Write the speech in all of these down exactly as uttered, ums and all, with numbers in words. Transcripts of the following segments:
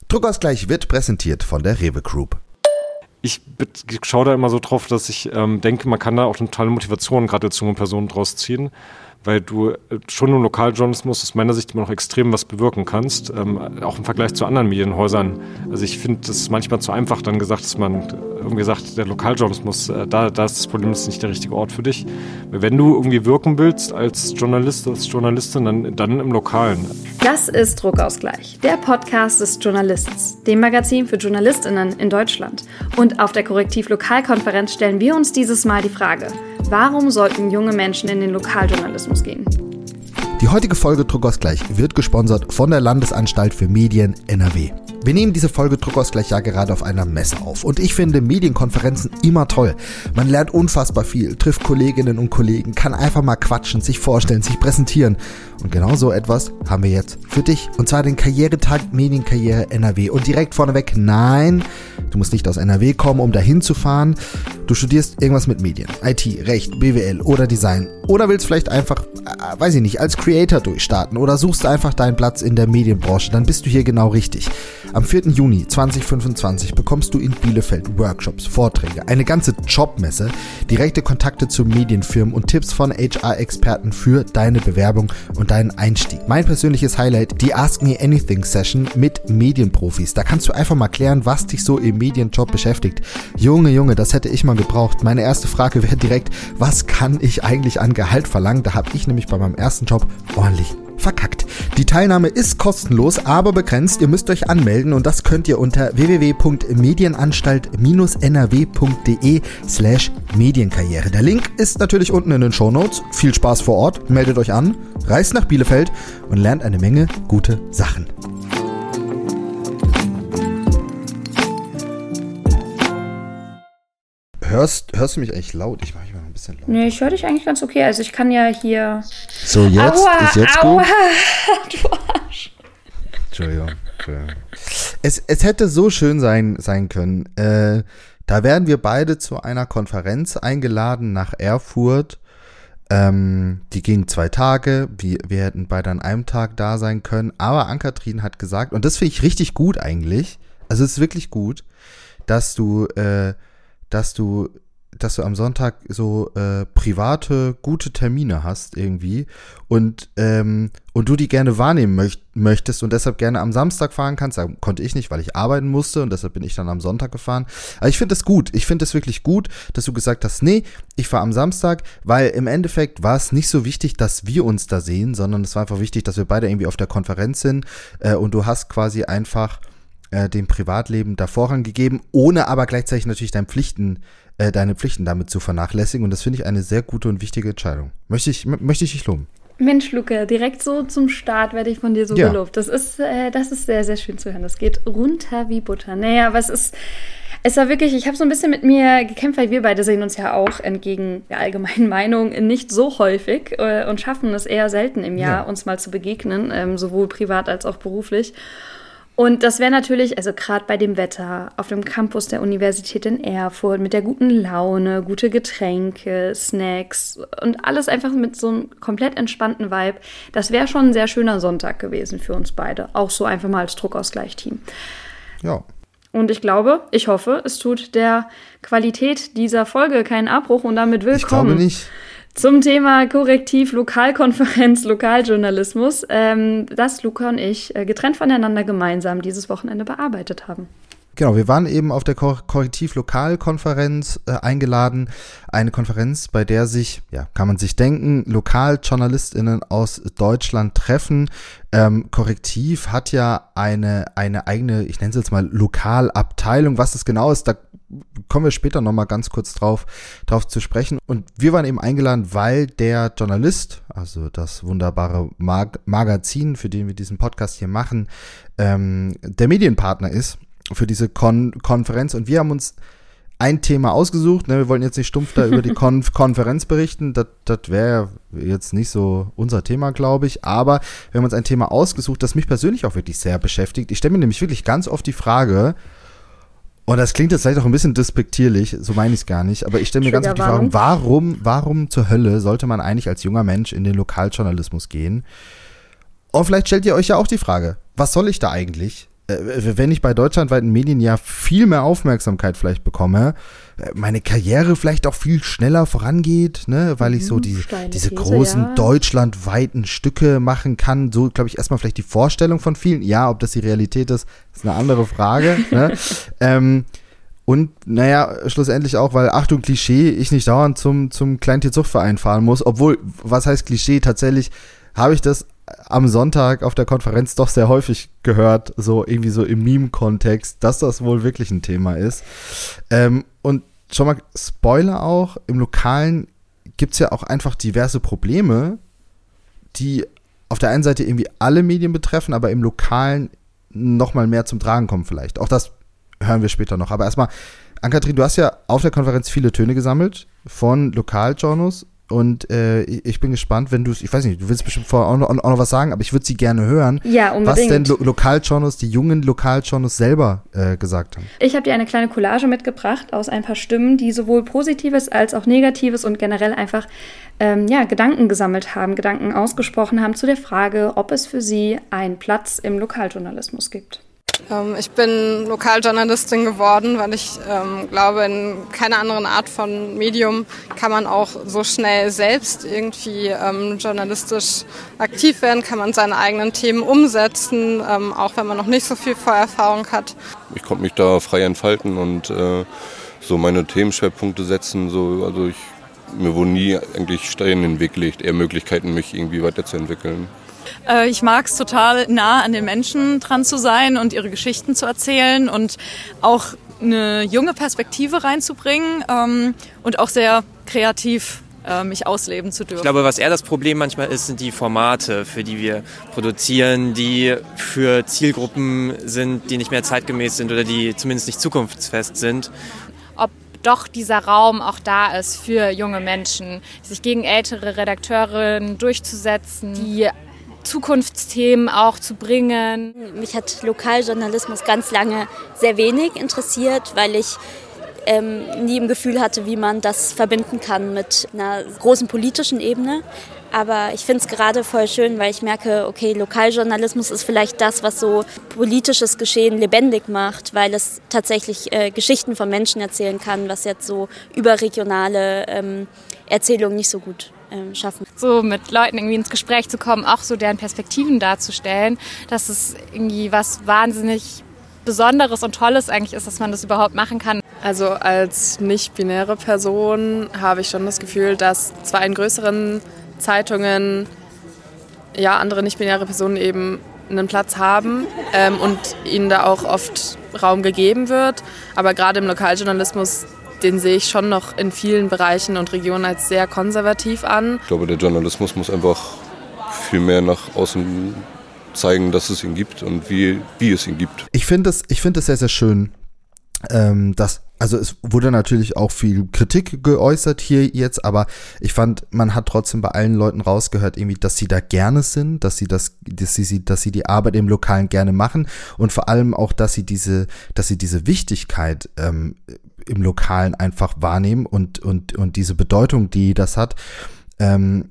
Druckausgleich wird präsentiert von der Rewe Group. Ich schaue da immer so drauf, dass ich ähm, denke, man kann da auch eine totale Motivation gerade zu jungen Personen draus ziehen, weil du schon im Lokaljournalismus aus meiner Sicht immer noch extrem was bewirken kannst, ähm, auch im Vergleich zu anderen Medienhäusern. Also ich finde, das ist manchmal zu einfach dann gesagt, dass man irgendwie sagt, der Lokaljournalismus, äh, da, da ist das Problem, das ist nicht der richtige Ort für dich. Wenn du irgendwie wirken willst als Journalist, als Journalistin, dann, dann im Lokalen. Das ist Druckausgleich, der Podcast des Journalists, dem Magazin für JournalistInnen in Deutschland. Und auf der Korrektiv-Lokalkonferenz stellen wir uns dieses Mal die Frage: Warum sollten junge Menschen in den Lokaljournalismus gehen? Die heutige Folge Druckausgleich wird gesponsert von der Landesanstalt für Medien N R W. Wir nehmen diese Folge Druckausgleich ja gerade auf einer Messe auf und ich finde Medienkonferenzen immer toll. Man lernt unfassbar viel, trifft Kolleginnen und Kollegen, kann einfach mal quatschen, sich vorstellen, sich präsentieren. Und genau so etwas haben wir jetzt für dich. Und zwar den Karrieretag Medienkarriere N R W. Und direkt vorneweg, nein, du musst nicht aus N R W kommen, um dahin zu fahren. Du studierst irgendwas mit Medien, I T, Recht, B W L oder Design. Oder willst vielleicht einfach, äh, weiß ich nicht, als Creator durchstarten oder suchst einfach deinen Platz in der Medienbranche. Dann bist du hier genau richtig. Am vierten Juni zweitausendfünfundzwanzig bekommst du in Bielefeld Workshops, Vorträge, eine ganze Jobmesse, direkte Kontakte zu Medienfirmen und Tipps von H R-Experten für deine Bewerbung und deinen Einstieg. Mein persönliches Highlight, die Ask Me Anything Session mit Medienprofis. Da kannst du einfach mal klären, was dich so im Medienjob beschäftigt. Junge, Junge, das hätte ich mal gebraucht. Meine erste Frage wäre direkt, was kann ich eigentlich an Gehalt verlangen? Da habe ich nämlich bei meinem ersten Job ordentlich verkackt. Die Teilnahme ist kostenlos, aber begrenzt. Ihr müsst euch anmelden und das könnt ihr unter w w w punkt medienanstalt Bindestrich n r w punkt d e slash medienkarriere. Der Link ist natürlich unten in den Shownotes. Viel Spaß vor Ort, meldet euch an, reist nach Bielefeld und lernt eine Menge gute Sachen. Hörst, hörst du mich eigentlich laut? Ich mache mich mal ein bisschen laut. Nee, ich höre dich eigentlich ganz okay. Also ich kann ja hier... So, jetzt? Aua, ist jetzt aua, gut? du Arsch. Entschuldigung. Entschuldigung. Es, es hätte so schön sein, sein können. Äh, da werden wir beide zu einer Konferenz eingeladen nach Erfurt. Ähm, die ging zwei Tage. Wir, wir hätten beide an einem Tag da sein können. Aber Ann-Kathrin hat gesagt, und das finde ich richtig gut eigentlich, also es ist wirklich gut, dass du... Äh, dass du, dass du am Sonntag so äh, private, gute Termine hast irgendwie und, ähm, und du die gerne wahrnehmen möcht- möchtest und deshalb gerne am Samstag fahren kannst. Da konnte ich nicht, weil ich arbeiten musste und deshalb bin ich dann am Sonntag gefahren. Aber ich finde das gut. Ich finde es wirklich gut, dass du gesagt hast, nee, ich fahre am Samstag, weil im Endeffekt war es nicht so wichtig, dass wir uns da sehen, sondern es war einfach wichtig, dass wir beide irgendwie auf der Konferenz sind äh, und du hast quasi einfach dem Privatleben da Vorrang gegeben, ohne aber gleichzeitig natürlich deine Pflichten, äh, deine Pflichten damit zu vernachlässigen. Und das finde ich eine sehr gute und wichtige Entscheidung. Möchte ich, m- möchte ich dich loben. Mensch, Luca, direkt so zum Start werde ich von dir so ja. gelobt. Das ist, äh, das ist sehr, sehr schön zu hören. Das geht runter wie Butter. Naja, aber es ist, es war wirklich, ich habe so ein bisschen mit mir gekämpft, weil wir beide sehen uns ja auch entgegen der allgemeinen Meinung nicht so häufig äh, und schaffen es eher selten im Jahr, ja. uns mal zu begegnen, ähm, sowohl privat als auch beruflich. Und das wäre natürlich, also gerade bei dem Wetter, auf dem Campus der Universität in Erfurt, mit der guten Laune, gute Getränke, Snacks und alles einfach mit so einem komplett entspannten Vibe, das wäre schon ein sehr schöner Sonntag gewesen für uns beide. Auch so einfach mal als Druckausgleich-Team. Ja. Und ich glaube, ich hoffe, es tut der Qualität dieser Folge keinen Abbruch und damit willkommen. Ich glaube nicht. Zum Thema Korrektiv, Lokalkonferenz, Lokaljournalismus, ähm, das Luca und ich äh, getrennt voneinander gemeinsam dieses Wochenende bearbeitet haben. Genau, wir waren eben auf der Kor- Korrektiv-Lokalkonferenz äh, eingeladen. Eine Konferenz, bei der sich, ja, kann man sich denken, LokaljournalistInnen aus Deutschland treffen. Ähm, Korrektiv hat ja eine, eine eigene, ich nenne es jetzt mal Lokalabteilung. Was das genau ist, da kommen wir später nochmal ganz kurz drauf, drauf zu sprechen. Und wir waren eben eingeladen, weil der Journalist, also das wunderbare Mag- Magazin, für den wir diesen Podcast hier machen, ähm, der Medienpartner ist für diese Kon- Konferenz. Und wir haben uns ein Thema ausgesucht. Ne? Wir wollten jetzt nicht stumpf da über die Kon- Konferenz berichten. Das wäre jetzt nicht so unser Thema, glaube ich. Aber wir haben uns ein Thema ausgesucht, das mich persönlich auch wirklich sehr beschäftigt. Ich stelle mir nämlich wirklich ganz oft die Frage, und das klingt jetzt vielleicht auch ein bisschen despektierlich, so meine ich es gar nicht, aber ich stelle mir ganz oft die Frage, warum, warum zur Hölle sollte man eigentlich als junger Mensch in den Lokaljournalismus gehen? Und vielleicht stellt ihr euch ja auch die Frage, was soll ich da eigentlich? wenn ich bei deutschlandweiten Medien ja viel mehr Aufmerksamkeit vielleicht bekomme, meine Karriere vielleicht auch viel schneller vorangeht, ne, weil ich so die, diese These, großen ja. deutschlandweiten Stücke machen kann. So, glaube ich, erstmal vielleicht die Vorstellung von vielen. Ja, ob das die Realität ist, ist eine andere Frage. ne? ähm, und naja, schlussendlich auch, weil, Achtung, Klischee, ich nicht dauernd zum, zum Kleintierzuchtverein fahren muss. Obwohl, was heißt Klischee? Tatsächlich habe ich das am Sonntag auf der Konferenz doch sehr häufig gehört, so irgendwie so im Meme-Kontext, dass das wohl wirklich ein Thema ist. Ähm, und schon mal Spoiler auch, im Lokalen gibt es ja auch einfach diverse Probleme, die auf der einen Seite irgendwie alle Medien betreffen, aber im Lokalen noch mal mehr zum Tragen kommen vielleicht. Auch das hören wir später noch. Aber erstmal, Ann-Kathrin, du hast ja auf der Konferenz viele Töne gesammelt von Lokaljournals. Und äh, ich bin gespannt, wenn du, ich weiß nicht, du willst bestimmt vorher auch noch, auch noch was sagen, aber ich würde sie gerne hören, ja, unbedingt. Was denn Lo- Lokaljournals, die jungen Lokaljournals selber äh, gesagt haben. Ich habe dir eine kleine Collage mitgebracht aus ein paar Stimmen, die sowohl Positives als auch Negatives und generell einfach ähm, ja, Gedanken gesammelt haben, Gedanken ausgesprochen haben zu der Frage, ob es für sie einen Platz im Lokaljournalismus gibt. Ich bin Lokaljournalistin geworden, weil ich ähm, glaube, in keiner anderen Art von Medium kann man auch so schnell selbst irgendwie ähm, journalistisch aktiv werden, kann man seine eigenen Themen umsetzen, ähm, auch wenn man noch nicht so viel Vorerfahrung hat. Ich konnte mich da frei entfalten und äh, so meine Themenschwerpunkte setzen. So, also ich, mir wurden nie eigentlich Steine in den Weg gelegt, eher Möglichkeiten, mich irgendwie weiterzuentwickeln. Ich mag es total, nah an den Menschen dran zu sein und ihre Geschichten zu erzählen und auch eine junge Perspektive reinzubringen ähm, und auch sehr kreativ äh, mich ausleben zu dürfen. Ich glaube, was eher das Problem manchmal ist, sind die Formate, für die wir produzieren, die für Zielgruppen sind, die nicht mehr zeitgemäß sind oder die zumindest nicht zukunftsfest sind. Ob doch dieser Raum auch da ist für junge Menschen, sich gegen ältere Redakteurinnen durchzusetzen, die Zukunftsthemen auch zu bringen. Mich hat Lokaljournalismus ganz lange sehr wenig interessiert, weil ich ähm, nie im Gefühl hatte, wie man das verbinden kann mit einer großen politischen Ebene. Aber ich finde es gerade voll schön, weil ich merke, okay, Lokaljournalismus ist vielleicht das, was so politisches Geschehen lebendig macht, weil es tatsächlich äh, Geschichten von Menschen erzählen kann, was jetzt so überregionale ähm, Erzählungen nicht so gut ähm, schaffen. So mit Leuten irgendwie ins Gespräch zu kommen, auch so deren Perspektiven darzustellen, dass es irgendwie was wahnsinnig Besonderes und Tolles eigentlich ist, dass man das überhaupt machen kann. Also als nicht-binäre Person habe ich schon das Gefühl, dass zwar in größeren Zeitungen ja andere nicht-binäre Personen eben einen Platz haben ähm, und ihnen da auch oft Raum gegeben wird, aber gerade im Lokaljournalismus, den sehe ich schon noch in vielen Bereichen und Regionen als sehr konservativ an. Ich glaube, der Journalismus muss einfach viel mehr nach außen zeigen, dass es ihn gibt und wie, wie es ihn gibt. Ich finde es ich finde es sehr, sehr schön, ähm, dass, also es wurde natürlich auch viel Kritik geäußert hier jetzt, aber ich fand, man hat trotzdem bei allen Leuten rausgehört, irgendwie, dass sie da gerne sind, dass sie das, dass sie, dass sie die Arbeit im Lokalen gerne machen und vor allem auch, dass sie diese, dass sie diese Wichtigkeit ähm, im Lokalen einfach wahrnehmen und, und, und diese Bedeutung, die das hat. Ähm,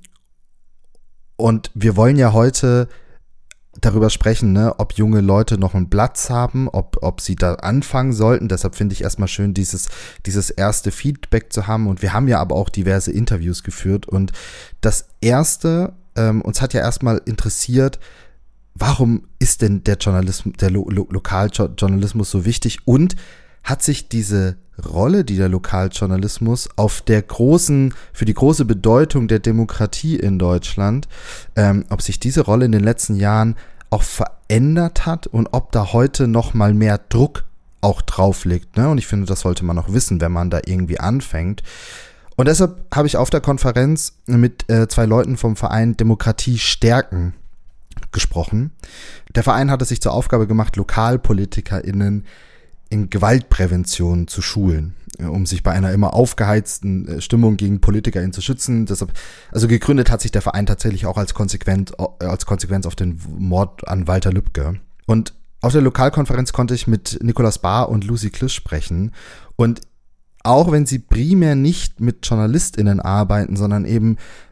und wir wollen ja heute darüber sprechen, ne, ob junge Leute noch einen Platz haben, ob, ob sie da anfangen sollten. Deshalb finde ich erstmal schön, dieses, dieses erste Feedback zu haben. Und wir haben ja aber auch diverse Interviews geführt. Und das erste, ähm, uns hat ja erstmal interessiert, warum ist denn der Journalismus, der Lo- Lo- Lokaljournalismus so wichtig? Und hat sich diese Rolle, die der Lokaljournalismus auf der großen, für die große Bedeutung der Demokratie in Deutschland, ähm, ob sich diese Rolle in den letzten Jahren auch verändert hat und ob da heute noch mal mehr Druck auch drauf liegt, ne? Und ich finde, das sollte man auch wissen, wenn man da irgendwie anfängt. Und deshalb habe ich auf der Konferenz mit äh, zwei Leuten vom Verein Demokratie stärken gesprochen. Der Verein hat es sich zur Aufgabe gemacht, LokalpolitikerInnen in Gewaltprävention zu schulen, um sich bei einer immer aufgeheizten Stimmung gegen PolitikerInnen zu schützen. Deshalb, also gegründet hat sich der Verein tatsächlich auch als Konsequenz, als Konsequenz auf den Mord an Walter Lübcke. Und auf der Lokalkonferenz konnte ich mit Nikolaus Bahr und Lucy Klisch sprechen. Und auch wenn sie primär nicht mit JournalistInnen arbeiten, sondern eben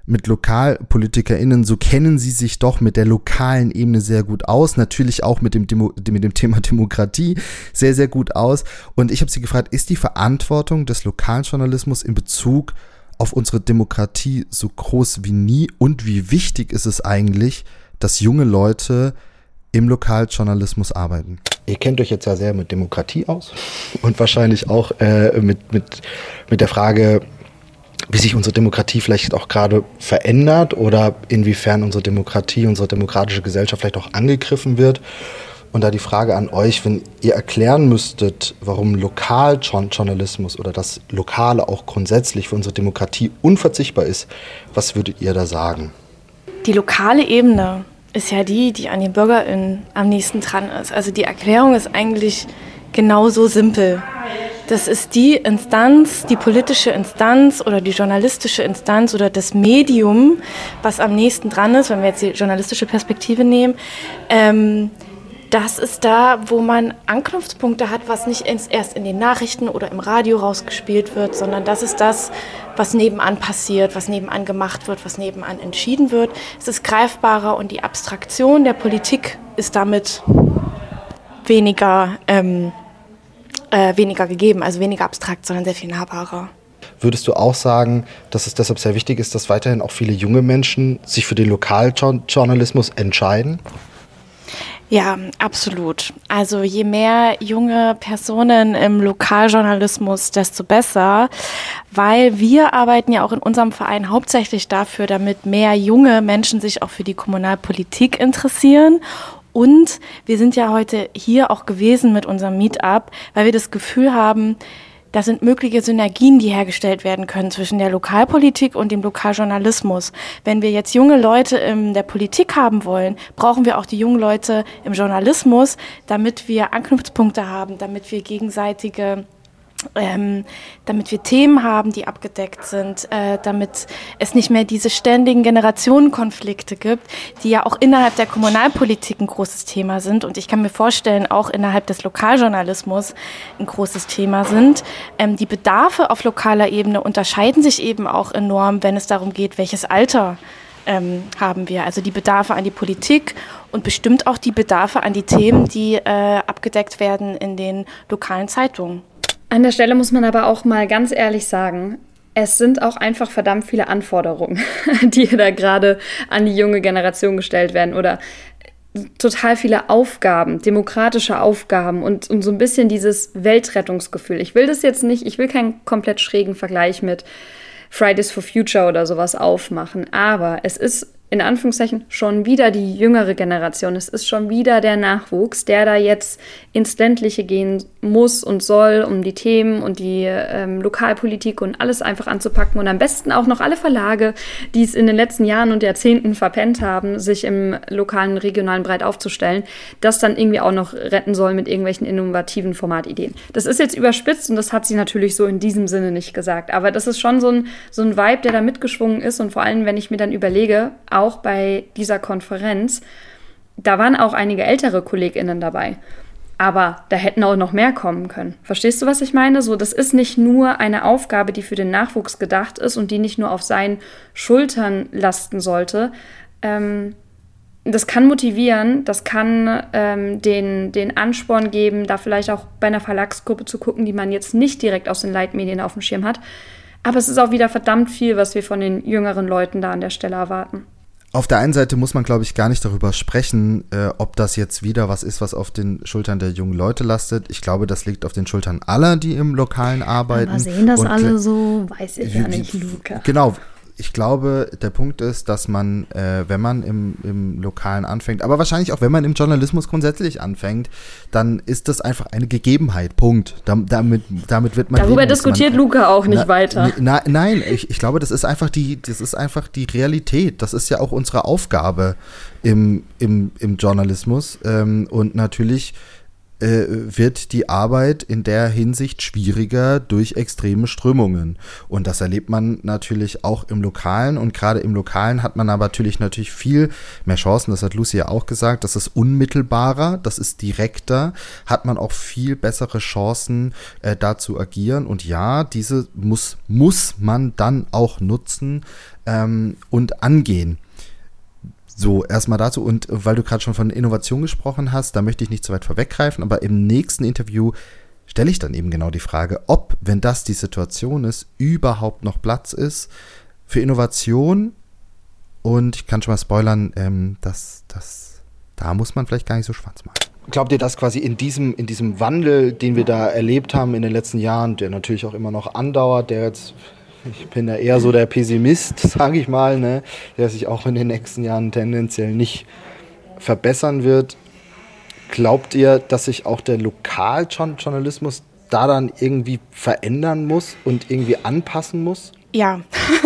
mit LokalpolitikerInnen, so kennen sie sich doch mit der lokalen Ebene sehr gut aus, natürlich auch mit dem, Demo, mit dem Thema Demokratie sehr, sehr gut aus. Und ich habe sie gefragt, ist die Verantwortung des Lokaljournalismus in Bezug auf unsere Demokratie so groß wie nie und wie wichtig ist es eigentlich, dass junge Leute im Lokaljournalismus arbeiten? Ihr kennt euch jetzt ja sehr mit Demokratie aus und wahrscheinlich auch äh, mit, mit, mit der Frage, wie sich unsere Demokratie vielleicht auch gerade verändert oder inwiefern unsere Demokratie, unsere demokratische Gesellschaft vielleicht auch angegriffen wird. Und da die Frage an euch, wenn ihr erklären müsstet, warum Lokaljournalismus oder das Lokale auch grundsätzlich für unsere Demokratie unverzichtbar ist, was würdet ihr da sagen? Die lokale Ebene ist ja die, die an den BürgerInnen am nächsten dran ist. Also die Erklärung ist eigentlich genauso simpel. Das ist die Instanz, die politische Instanz oder die journalistische Instanz oder das Medium, was am nächsten dran ist, wenn wir jetzt die journalistische Perspektive nehmen. Ähm, das ist da, wo man Anknüpfpunkte hat, was nicht erst in den Nachrichten oder im Radio rausgespielt wird, sondern das ist das, was nebenan passiert, was nebenan gemacht wird, was nebenan entschieden wird. Es ist greifbarer und die Abstraktion der Politik ist damit weniger ähm, Äh, weniger gegeben, also weniger abstrakt, sondern sehr viel nahbarer. Würdest du auch sagen, dass es deshalb sehr wichtig ist, dass weiterhin auch viele junge Menschen sich für den Lokaljournalismus entscheiden? Ja, absolut. Also je mehr junge Personen im Lokaljournalismus, desto besser, weil wir arbeiten ja auch in unserem Verein hauptsächlich dafür, damit mehr junge Menschen sich auch für die Kommunalpolitik interessieren. Und wir sind ja heute hier auch gewesen mit unserem Meetup, weil wir das Gefühl haben, da sind mögliche Synergien, die hergestellt werden können zwischen der Lokalpolitik und dem Lokaljournalismus. Wenn wir jetzt junge Leute in der Politik haben wollen, brauchen wir auch die jungen Leute im Journalismus, damit wir Anknüpfpunkte haben, damit wir gegenseitige Ähm, damit wir Themen haben, die abgedeckt sind, äh, damit es nicht mehr diese ständigen Generationenkonflikte gibt, die ja auch innerhalb der Kommunalpolitik ein großes Thema sind und ich kann mir vorstellen, auch innerhalb des Lokaljournalismus ein großes Thema sind. Ähm, die Bedarfe auf lokaler Ebene unterscheiden sich eben auch enorm, wenn es darum geht, welches Alter ähm, haben wir. Also die Bedarfe an die Politik und bestimmt auch die Bedarfe an die Themen, die äh, abgedeckt werden in den lokalen Zeitungen. An der Stelle muss man aber auch mal ganz ehrlich sagen, es sind auch einfach verdammt viele Anforderungen, die da gerade an die junge Generation gestellt werden oder total viele Aufgaben, demokratische Aufgaben und, und so ein bisschen dieses Weltrettungsgefühl. Ich will das jetzt nicht, ich will keinen komplett schrägen Vergleich mit Fridays for Future oder sowas aufmachen, aber es ist in Anführungszeichen schon wieder die jüngere Generation. Es ist schon wieder der Nachwuchs, der da jetzt ins Ländliche gehen muss und soll, um die Themen und die ähm, Lokalpolitik und alles einfach anzupacken und am besten auch noch alle Verlage, die es in den letzten Jahren und Jahrzehnten verpennt haben, sich im lokalen, regionalen breit aufzustellen, das dann irgendwie auch noch retten soll mit irgendwelchen innovativen Formatideen. Das ist jetzt überspitzt und das hat sie natürlich so in diesem Sinne nicht gesagt, aber das ist schon so ein, so ein Vibe, der da mitgeschwungen ist und vor allem, wenn ich mir dann überlege, auch bei dieser Konferenz, da waren auch einige ältere KollegInnen dabei. Aber da hätten auch noch mehr kommen können. Verstehst du, was ich meine? So, das ist nicht nur eine Aufgabe, die für den Nachwuchs gedacht ist und die nicht nur auf seinen Schultern lasten sollte. Ähm, das kann motivieren, das kann ähm, den, den Ansporn geben, da vielleicht auch bei einer Verlagsgruppe zu gucken, die man jetzt nicht direkt aus den Leitmedien auf dem Schirm hat. Aber es ist auch wieder verdammt viel, was wir von den jüngeren Leuten da an der Stelle erwarten. Auf der einen Seite muss man, glaube ich, gar nicht darüber sprechen, äh, ob das jetzt wieder was ist, was auf den Schultern der jungen Leute lastet. Ich glaube, das liegt auf den Schultern aller, die im Lokalen arbeiten. Aber sehen das Und, alle so? Weiß ich ja nicht, Luca. Genau. Ich glaube, der Punkt ist, dass man, äh, wenn man im, im Lokalen anfängt, aber wahrscheinlich auch, wenn man im Journalismus grundsätzlich anfängt, dann ist das einfach eine Gegebenheit. Punkt. Da, damit, damit wird man. Darüber leben, diskutiert man, Luca auch nicht na, weiter. Na, nein, ich, ich glaube, das ist einfach die, das ist einfach die Realität. Das ist ja auch unsere Aufgabe im, im, im Journalismus. Ähm, und natürlich äh, wird die Arbeit in der Hinsicht schwieriger durch extreme Strömungen. Und das erlebt man natürlich auch im Lokalen. Und gerade im Lokalen hat man aber natürlich, natürlich viel mehr Chancen. Das hat Lucy ja auch gesagt. Das ist unmittelbarer, das ist direkter, hat man auch viel bessere Chancen, äh, da zu agieren. Und ja, diese muss, muss man dann auch nutzen ähm, und angehen. So, erstmal dazu. Und weil du gerade schon von Innovation gesprochen hast, da möchte ich nicht zu weit vorweggreifen, aber im nächsten Interview stelle ich dann eben genau die Frage, ob, wenn das die Situation ist, überhaupt noch Platz ist für Innovation. Und ich kann schon mal spoilern, ähm, dass, dass, da muss man vielleicht gar nicht so schwarz malen. Glaubt ihr, dass quasi in diesem, in diesem Wandel, den wir da erlebt haben in den letzten Jahren, der natürlich auch immer noch andauert, der jetzt... Ich bin ja eher so der Pessimist, sage ich mal, ne, der sich auch in den nächsten Jahren tendenziell nicht verbessern wird. Glaubt ihr, dass sich auch der Lokaljournalismus da dann irgendwie verändern muss und irgendwie anpassen muss? Ja,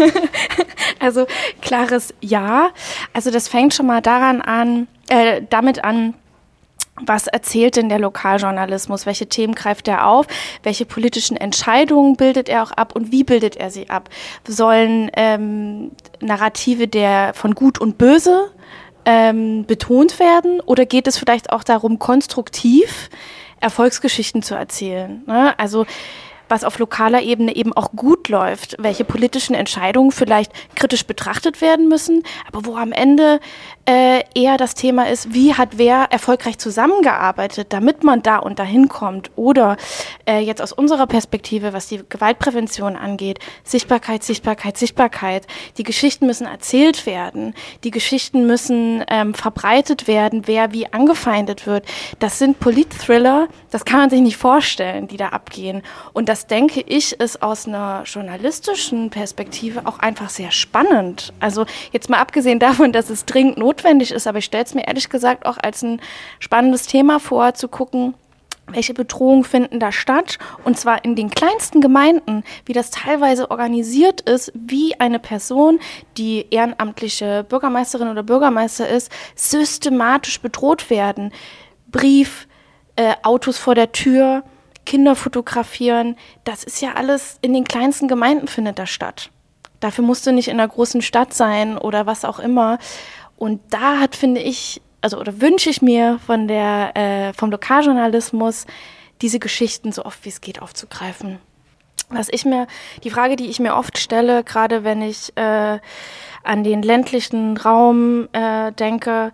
also klares Ja. Also das fängt schon mal daran an, äh, damit an, was erzählt denn der Lokaljournalismus? Welche Themen greift er auf? Welche politischen Entscheidungen bildet er auch ab? Und wie bildet er sie ab? Sollen ähm, Narrative der von Gut und Böse ähm, betont werden? Oder geht es vielleicht auch darum, konstruktiv Erfolgsgeschichten zu erzählen? Ne? Also was auf lokaler Ebene eben auch gut läuft, welche politischen Entscheidungen vielleicht kritisch betrachtet werden müssen, aber wo am Ende äh, eher das Thema ist, wie hat wer erfolgreich zusammengearbeitet, damit man da und dahin kommt. Oder äh, jetzt aus unserer Perspektive, was die Gewaltprävention angeht, Sichtbarkeit, Sichtbarkeit, Sichtbarkeit. Die Geschichten müssen erzählt werden, die Geschichten müssen ähm, verbreitet werden, wer wie angefeindet wird. Das sind Polit-Thriller, das kann man sich nicht vorstellen, die da abgehen. Und das Das denke ich, ist aus einer journalistischen Perspektive auch einfach sehr spannend. Also jetzt mal abgesehen davon, dass es dringend notwendig ist, aber ich stelle es mir ehrlich gesagt auch als ein spannendes Thema vor, zu gucken, welche Bedrohungen finden da statt, und zwar in den kleinsten Gemeinden, wie das teilweise organisiert ist, wie eine Person, die ehrenamtliche Bürgermeisterin oder Bürgermeister ist, systematisch bedroht werden. Brief, äh, Autos vor der Tür, Kinder fotografieren, das ist ja alles in den kleinsten Gemeinden findet das statt. Dafür musst du nicht in einer großen Stadt sein oder was auch immer. Und da hat, finde ich, also oder wünsche ich mir von der, äh, vom Lokaljournalismus, diese Geschichten so oft wie es geht aufzugreifen. Was ich mir, die Frage, die ich mir oft stelle, gerade wenn ich äh, an den ländlichen Raum äh, denke,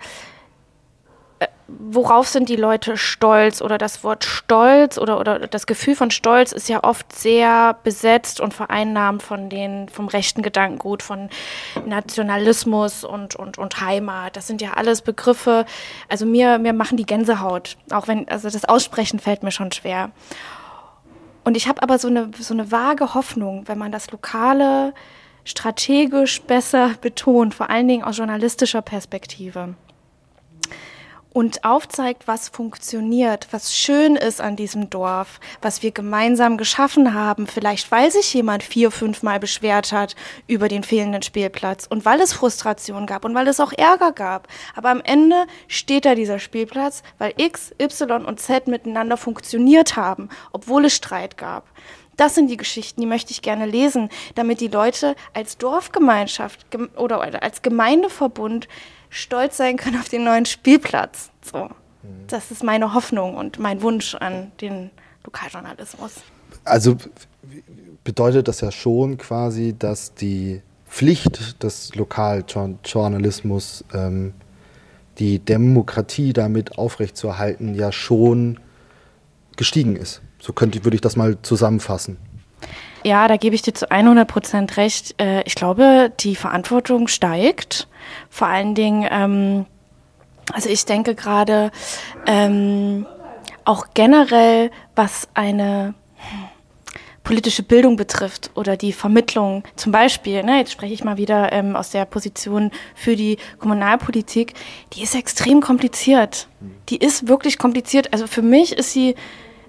worauf sind die Leute stolz? Oder das Wort Stolz oder, oder das Gefühl von Stolz ist ja oft sehr besetzt und vereinnahmt von den, vom rechten Gedankengut, von Nationalismus und, und, und Heimat. Das sind ja alles Begriffe, also mir, mir machen die Gänsehaut. Auch wenn, also das Aussprechen fällt mir schon schwer. Und ich habe aber so eine, so eine vage Hoffnung, wenn man das Lokale strategisch besser betont, vor allen Dingen aus journalistischer Perspektive. Und aufzeigt, was funktioniert, was schön ist an diesem Dorf, was wir gemeinsam geschaffen haben, vielleicht weil sich jemand vier, fünf Mal beschwert hat über den fehlenden Spielplatz und weil es Frustration gab und weil es auch Ärger gab. Aber am Ende steht da dieser Spielplatz, weil X, Y und Z miteinander funktioniert haben, obwohl es Streit gab. Das sind die Geschichten, die möchte ich gerne lesen, damit die Leute als Dorfgemeinschaft gem- oder als Gemeindeverbund stolz sein können auf den neuen Spielplatz. So. Das ist meine Hoffnung und mein Wunsch an den Lokaljournalismus. Also bedeutet das ja schon quasi, dass die Pflicht des Lokaljournalismus, ähm, die Demokratie damit aufrechtzuerhalten, ja schon gestiegen ist. So könnte, würde ich das mal zusammenfassen. Ja, da gebe ich dir zu hundert Prozent recht. Ich glaube, die Verantwortung steigt. Vor allen Dingen, ähm, also ich denke gerade ähm, auch generell, was eine politische Bildung betrifft oder die Vermittlung. Zum Beispiel, ne, jetzt spreche ich mal wieder ähm, aus der Position für die Kommunalpolitik, die ist extrem kompliziert. Die ist wirklich kompliziert. Also für mich ist sie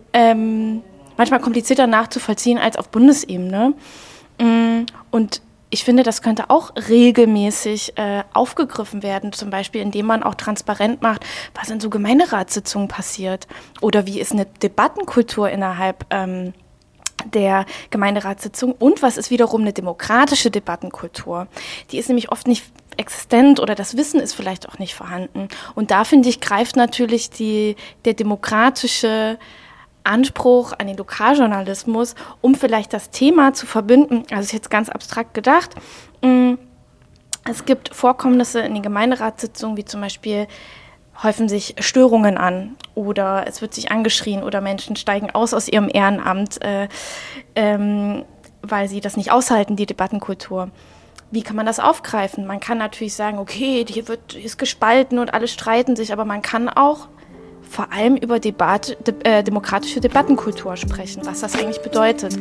ähm, manchmal komplizierter nachzuvollziehen als auf Bundesebene. Und ich finde, das könnte auch regelmäßig äh, aufgegriffen werden, zum Beispiel indem man auch transparent macht, was in so Gemeinderatssitzungen passiert oder wie ist eine Debattenkultur innerhalb ähm, der Gemeinderatssitzung und was ist wiederum eine demokratische Debattenkultur. Die ist nämlich oft nicht existent oder das Wissen ist vielleicht auch nicht vorhanden. Und da, finde ich, greift natürlich die, der demokratische Anspruch an den Lokaljournalismus, um vielleicht das Thema zu verbinden. Also ist jetzt ganz abstrakt gedacht. Es gibt Vorkommnisse in den Gemeinderatssitzungen, wie zum Beispiel häufen sich Störungen an oder es wird sich angeschrien oder Menschen steigen aus aus ihrem Ehrenamt, äh, ähm, weil sie das nicht aushalten, die Debattenkultur. Wie kann man das aufgreifen? Man kann natürlich sagen, okay, hier wird, hier ist gespalten und alle streiten sich, aber man kann auch vor allem über Debatte, de, äh, demokratische Debattenkultur sprechen, was das eigentlich bedeutet.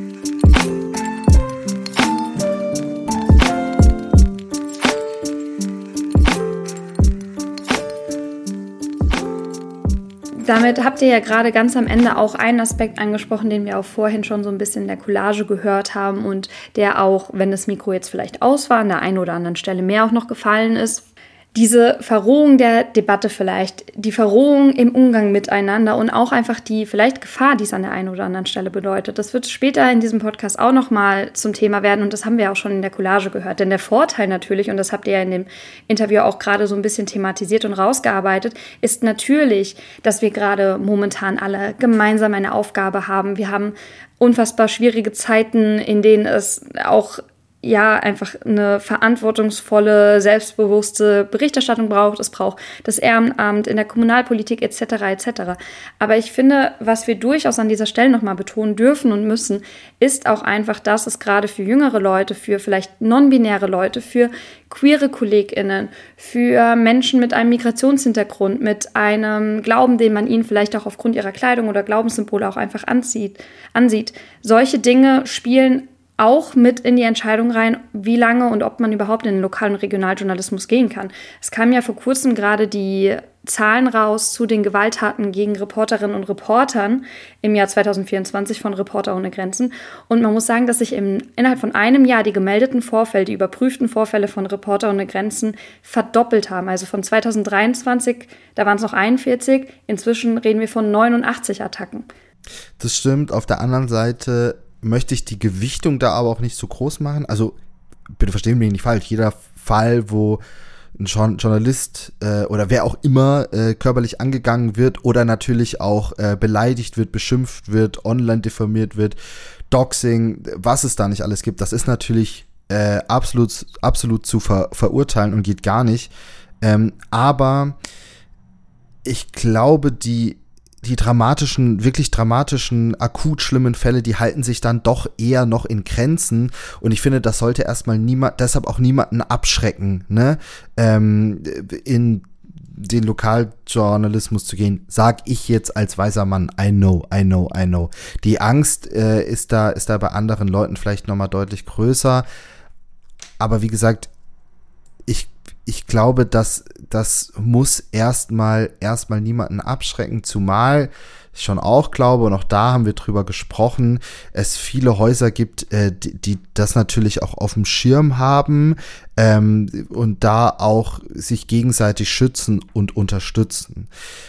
Damit habt ihr ja gerade ganz am Ende auch einen Aspekt angesprochen, den wir auch vorhin schon so ein bisschen in der Collage gehört haben und der auch, wenn das Mikro jetzt vielleicht aus war, an der einen oder anderen Stelle mehr auch noch gefallen ist. Diese Verrohung der Debatte vielleicht, die Verrohung im Umgang miteinander und auch einfach die vielleicht Gefahr, die es an der einen oder anderen Stelle bedeutet. Das wird später in diesem Podcast auch nochmal zum Thema werden und das haben wir auch schon in der Collage gehört. Denn der Vorteil natürlich, und das habt ihr ja in dem Interview auch gerade so ein bisschen thematisiert und rausgearbeitet, ist natürlich, dass wir gerade momentan alle gemeinsam eine Aufgabe haben. Wir haben unfassbar schwierige Zeiten, in denen es auch ja, einfach eine verantwortungsvolle, selbstbewusste Berichterstattung braucht. Es braucht das Ehrenamt in der Kommunalpolitik et cetera et cetera. Aber ich finde, was wir durchaus an dieser Stelle nochmal betonen dürfen und müssen, ist auch einfach, dass es gerade für jüngere Leute, für vielleicht non-binäre Leute, für queere KollegInnen, für Menschen mit einem Migrationshintergrund, mit einem Glauben, den man ihnen vielleicht auch aufgrund ihrer Kleidung oder Glaubenssymbole auch einfach anzieht, ansieht. Solche Dinge spielen auch mit in die Entscheidung rein, wie lange und ob man überhaupt in den Lokal- und Regionaljournalismus gehen kann. Es kamen ja vor kurzem gerade die Zahlen raus zu den Gewalttaten gegen Reporterinnen und Reportern im Jahr zwanzig vierundzwanzig von Reporter ohne Grenzen. Und man muss sagen, dass sich im, innerhalb von einem Jahr die gemeldeten Vorfälle, die überprüften Vorfälle von Reporter ohne Grenzen verdoppelt haben. Also von zwanzig dreiundzwanzig, da waren es noch einundvierzig, inzwischen reden wir von neunundachtzig Attacken. Das stimmt. Auf der anderen Seite möchte ich die Gewichtung da aber auch nicht so groß machen. Also, bitte verstehen mich nicht falsch, jeder Fall, wo ein Journalist äh, oder wer auch immer äh, körperlich angegangen wird oder natürlich auch äh, beleidigt wird, beschimpft wird, online diffamiert wird, Doxing, was es da nicht alles gibt, das ist natürlich äh, absolut, absolut zu ver- verurteilen und geht gar nicht. Ähm, aber ich glaube, die Die dramatischen, wirklich dramatischen, akut schlimmen Fälle, die halten sich dann doch eher noch in Grenzen. Und ich finde, das sollte erstmal niemand, deshalb auch niemanden abschrecken, ne, ähm, in den Lokaljournalismus zu gehen. Sag ich jetzt als weißer Mann, I know, I know, I know. Die Angst äh, ist da, ist da bei anderen Leuten vielleicht nochmal deutlich größer. Aber wie gesagt, ich Ich glaube, dass das muss erstmal erstmal niemanden abschrecken, zumal ich schon auch glaube, und auch da haben wir drüber gesprochen, es viele Häuser gibt, äh, die, die das natürlich auch auf dem Schirm haben ähm, und da auch sich gegenseitig schützen und unterstützen.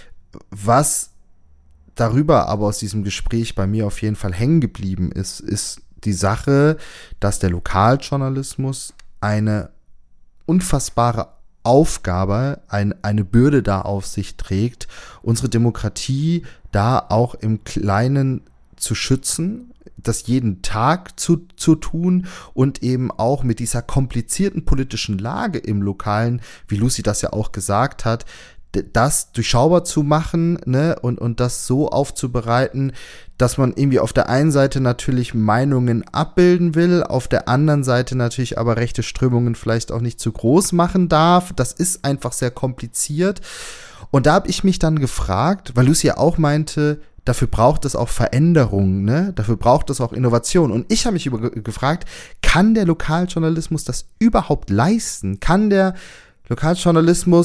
Was darüber aber aus diesem Gespräch bei mir auf jeden Fall hängen geblieben ist, ist die Sache, dass der Lokaljournalismus eine unfassbare Aufgabe, ein, eine Bürde da auf sich trägt, unsere Demokratie da auch im Kleinen zu schützen, das jeden Tag zu, zu tun und eben auch mit dieser komplizierten politischen Lage im Lokalen, wie Lucy das ja auch gesagt hat, das durchschaubar zu machen, ne, und, und das so aufzubereiten, dass man irgendwie auf der einen Seite natürlich Meinungen abbilden will, auf der anderen Seite natürlich aber rechte Strömungen vielleicht auch nicht zu groß machen darf. Das ist einfach sehr kompliziert. Und da habe ich mich dann gefragt, weil Lucy ja auch meinte, dafür braucht es auch Veränderung, ne? Dafür braucht es auch Innovation. Und ich habe mich über, gefragt, kann der Lokaljournalismus das überhaupt leisten? Kann der Lokaljournalismus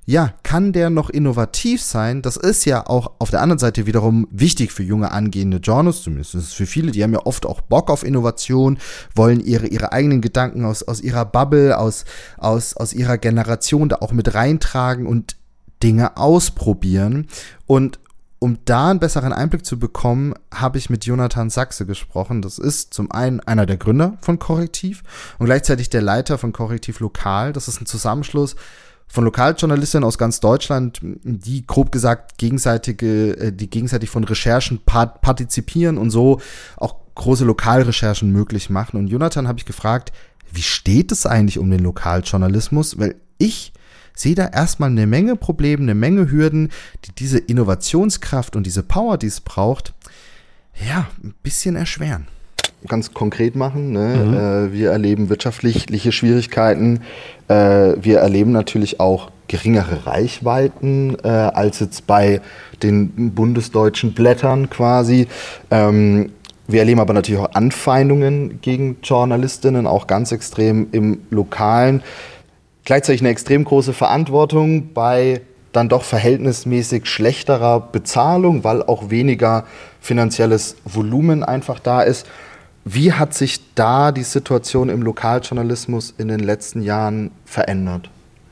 ja, kann der noch innovativ sein? Das ist ja auch auf der anderen Seite wiederum wichtig für junge angehende Journalists, zumindest für viele, die haben ja oft auch Bock auf Innovation, wollen ihre, ihre eigenen Gedanken aus, aus ihrer Bubble, aus, aus, aus ihrer Generation da auch mit reintragen und Dinge ausprobieren. Und um da einen besseren Einblick zu bekommen, habe ich mit Jonathan Sachse gesprochen. Das ist zum einen einer der Gründer von Correctiv und gleichzeitig der Leiter von Correctiv Lokal. Das ist ein Zusammenschluss von Lokaljournalistinnen aus ganz Deutschland, die grob gesagt gegenseitige, die gegenseitig von Recherchen part- partizipieren und so auch große Lokalrecherchen möglich machen. Und Jonathan habe ich gefragt, wie steht es eigentlich um den Lokaljournalismus? Weil ich sehe da erstmal eine Menge Probleme, eine Menge Hürden, die diese Innovationskraft und diese Power, die es braucht, ja, ein bisschen erschweren. Ganz konkret machen, ne? Mhm. Äh, wir erleben wirtschaftliche Schwierigkeiten, äh, wir erleben natürlich auch geringere Reichweiten äh, als jetzt bei den bundesdeutschen Blättern quasi. Ähm, wir erleben aber natürlich auch Anfeindungen gegen Journalistinnen, auch ganz extrem im Lokalen. Gleichzeitig eine extrem große Verantwortung bei dann doch verhältnismäßig schlechterer Bezahlung, weil auch weniger finanzielles Volumen einfach da ist. Wie hat sich da die Situation im Lokaljournalismus in den letzten Jahren verändert?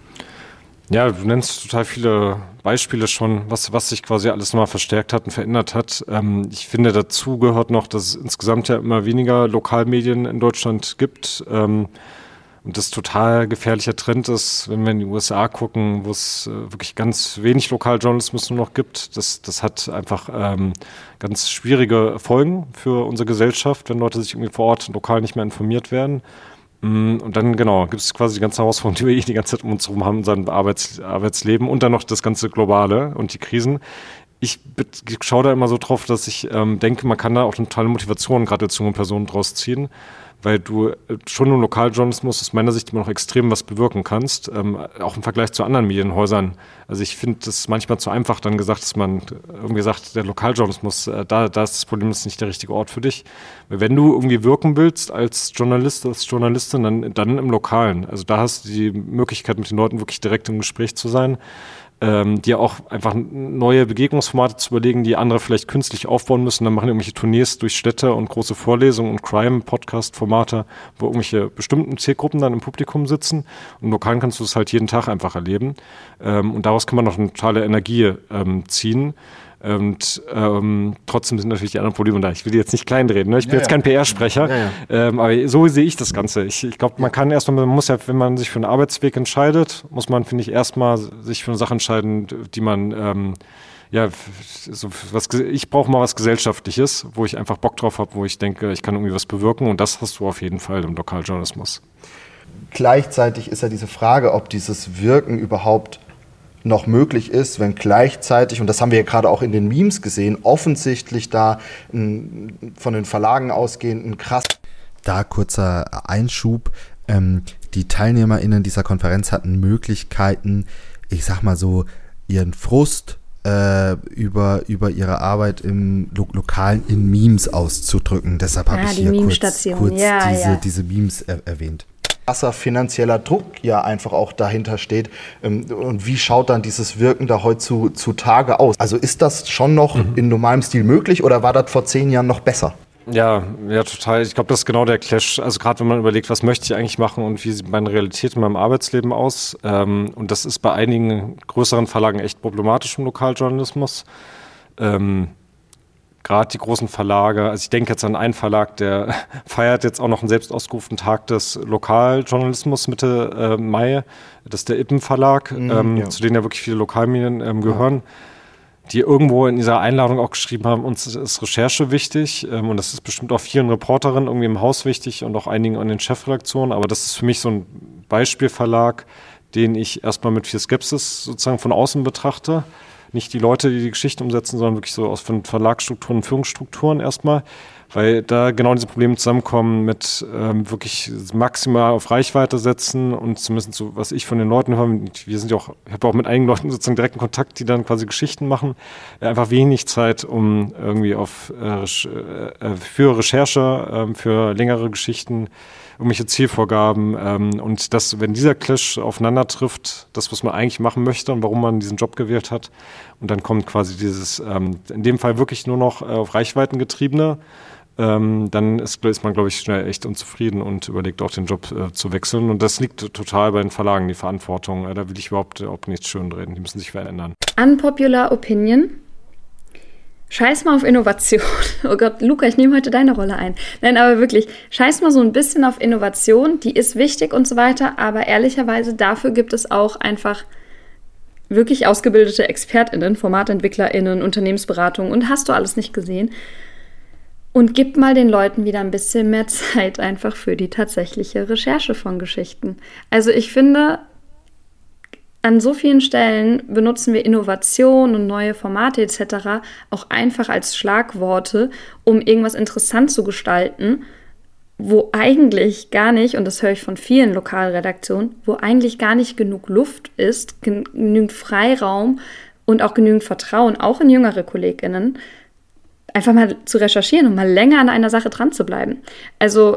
Ja, du nennst total viele Beispiele schon, was, was sich quasi alles nochmal verstärkt hat und verändert hat. Ähm, ich finde, dazu gehört noch, dass es insgesamt ja immer weniger Lokalmedien in Deutschland gibt. Ähm, Und das total gefährlicher Trend ist, wenn wir in die U S A gucken, wo es äh, wirklich ganz wenig Lokaljournalismus nur noch gibt. Das, das hat einfach ähm, ganz schwierige Folgen für unsere Gesellschaft, wenn Leute sich irgendwie vor Ort lokal nicht mehr informiert werden. Und dann, genau, gibt es quasi die ganze Herausforderung, die wir eh die ganze Zeit um uns herum haben, in seinem Arbeits, Arbeitsleben und dann noch das ganze Globale und die Krisen. Ich, ich schaue da immer so drauf, dass ich ähm, denke, man kann da auch eine totale Motivation gerade als junge Person draus ziehen, weil du schon im Lokaljournalismus aus meiner Sicht immer noch extrem was bewirken kannst, ähm, auch im Vergleich zu anderen Medienhäusern. Also ich finde das manchmal zu einfach dann gesagt, dass man irgendwie sagt, der Lokaljournalismus, äh, da, da ist das Problem, das ist nicht der richtige Ort für dich. Weil wenn du irgendwie wirken willst als Journalist, als Journalistin, dann, dann im Lokalen. Also da hast du die Möglichkeit, mit den Leuten wirklich direkt im Gespräch zu sein. Ähm, dir auch einfach neue Begegnungsformate zu überlegen, die andere vielleicht künstlich aufbauen müssen. Dann machen die irgendwelche Tournees durch Städte und große Vorlesungen und Crime-Podcast-Formate, wo irgendwelche bestimmten Zielgruppen dann im Publikum sitzen. Und im Lokalen kannst du das halt jeden Tag einfach erleben. Ähm, und daraus kann man noch eine totale Energie ähm, ziehen. Und ähm, trotzdem sind natürlich die anderen Probleme da. Ich will die jetzt nicht kleinreden, ne? Ich bin ja, jetzt kein P R-Sprecher, ja, ja. Ähm, aber so sehe ich das Ganze. Ich, ich glaube, man kann erstmal, man muss ja, wenn man sich für einen Arbeitsweg entscheidet, muss man, finde ich, erstmal sich für eine Sache entscheiden, die man, ähm, ja, so was, ich brauche mal was Gesellschaftliches, wo ich einfach Bock drauf habe, wo ich denke, ich kann irgendwie was bewirken und das hast du auf jeden Fall im Lokaljournalismus. Gleichzeitig ist ja diese Frage, ob dieses Wirken überhaupt noch möglich ist, wenn gleichzeitig, und das haben wir ja gerade auch in den Memes gesehen, offensichtlich da ein, von den Verlagen ausgehend ein krass... Da kurzer Einschub. Ähm, die TeilnehmerInnen dieser Konferenz hatten Möglichkeiten, ich sag mal so, ihren Frust äh, über, über ihre Arbeit im Lo- Lokalen in Memes auszudrücken. Deshalb habe ah, ich hier kurz, kurz ja, diese, ja. diese Memes er- erwähnt. Krasser finanzieller Druck ja einfach auch dahinter steht. Und wie schaut dann dieses Wirken da heutzutage aus? Also ist das schon noch mhm. in normalem Stil möglich oder war das vor zehn Jahren noch besser? Ja, ja, total. Ich glaube, das ist genau der Clash. Also gerade wenn man überlegt, was möchte ich eigentlich machen und wie sieht meine Realität in meinem Arbeitsleben aus. Und das ist bei einigen größeren Verlagen echt problematisch im Lokaljournalismus. Ähm, Gerade die großen Verlage, also ich denke jetzt an einen Verlag, der feiert jetzt auch noch einen selbst ausgerufenen Tag des Lokaljournalismus Mitte äh, Mai. Das ist der Ippen Verlag, mm, ähm, ja. zu denen ja wirklich viele Lokalmedien ähm, gehören, ja. die irgendwo in dieser Einladung auch geschrieben haben, uns ist Recherche wichtig ähm, und das ist bestimmt auch vielen Reporterinnen irgendwie im Haus wichtig und auch einigen an den Chefredaktionen, aber das ist für mich so ein Beispielverlag, den ich erstmal mit viel Skepsis sozusagen von außen betrachte. Nicht die Leute, die die Geschichte umsetzen, sondern wirklich so aus von Verlagsstrukturen und Führungsstrukturen erstmal, weil da genau diese Probleme zusammenkommen mit ähm, wirklich maximal auf Reichweite setzen und zumindest so, was ich von den Leuten höre, wir sind ja auch, ich habe auch mit einigen Leuten sozusagen direkten Kontakt, die dann quasi Geschichten machen, einfach wenig Zeit, um irgendwie auf äh, für Recherche, äh, für längere Geschichten irgendwelche Zielvorgaben. Ähm, und das, wenn dieser Clash aufeinander trifft, das, was man eigentlich machen möchte und warum man diesen Job gewählt hat, und dann kommt quasi dieses, ähm, in dem Fall wirklich nur noch äh, auf Reichweiten getriebene, ähm, dann ist, ist man, glaube ich, schnell echt unzufrieden und überlegt auch, den Job äh, zu wechseln. Und das liegt total bei den Verlagen, die Verantwortung. Äh, da will ich überhaupt, überhaupt nichts schönreden. Die müssen sich verändern. Unpopular Opinion. Scheiß mal auf Innovation. Oh Gott, Luca, ich nehme heute deine Rolle ein. Nein, aber wirklich, scheiß mal so ein bisschen auf Innovation. Die ist wichtig und so weiter. Aber ehrlicherweise, dafür gibt es auch einfach wirklich ausgebildete ExpertInnen, FormatentwicklerInnen, Unternehmensberatung und hast du alles nicht gesehen. Und gib mal den Leuten wieder ein bisschen mehr Zeit einfach für die tatsächliche Recherche von Geschichten. Also ich finde, an so vielen Stellen benutzen wir Innovation und neue Formate et cetera auch einfach als Schlagworte, um irgendwas interessant zu gestalten, wo eigentlich gar nicht, und das höre ich von vielen Lokalredaktionen, wo eigentlich gar nicht genug Luft ist, genügend Freiraum und auch genügend Vertrauen, auch in jüngere KollegInnen, einfach mal zu recherchieren und mal länger an einer Sache dran zu bleiben. Also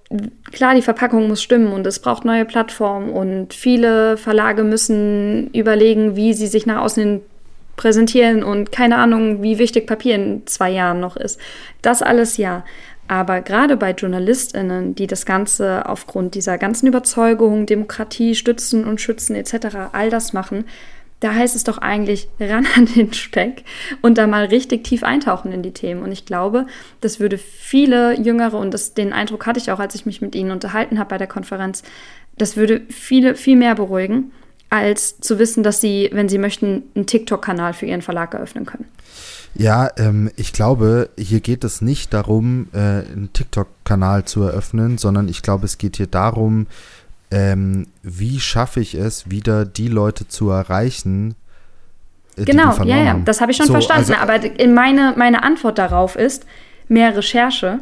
klar, die Verpackung muss stimmen und es braucht neue Plattformen und viele Verlage müssen überlegen, wie sie sich nach außen hin präsentieren und keine Ahnung, wie wichtig Papier in zwei Jahren noch ist. Das alles ja. Aber gerade bei JournalistInnen, die das Ganze aufgrund dieser ganzen Überzeugung, Demokratie stützen und schützen et cetera, all das machen, da heißt es doch eigentlich ran an den Speck und da mal richtig tief eintauchen in die Themen. Und ich glaube, das würde viele Jüngere, und das, den Eindruck hatte ich auch, als ich mich mit ihnen unterhalten habe bei der Konferenz, das würde viele viel mehr beruhigen, als zu wissen, dass sie, wenn sie möchten, einen TikTok-Kanal für ihren Verlag eröffnen können. Ja, ähm, ich glaube, hier geht es nicht darum, äh, einen TikTok-Kanal zu eröffnen, sondern ich glaube, es geht hier darum, ähm, wie schaffe ich es, wieder die Leute zu erreichen, äh, die genau, wir verloren ja, ja, haben. das habe ich schon so, verstanden. Also, aber in meine, meine Antwort darauf ist mehr Recherche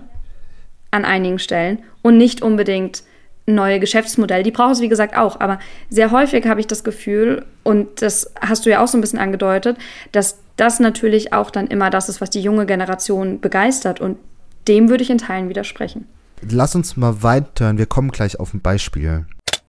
an einigen Stellen und nicht unbedingt neue Geschäftsmodelle. Die braucht es, wie gesagt, auch. Aber sehr häufig habe ich das Gefühl, und das hast du ja auch so ein bisschen angedeutet, dass das natürlich auch dann immer das ist, was die junge Generation begeistert. Und dem würde ich in Teilen widersprechen. Lass uns mal weiterhören. Wir kommen gleich auf ein Beispiel.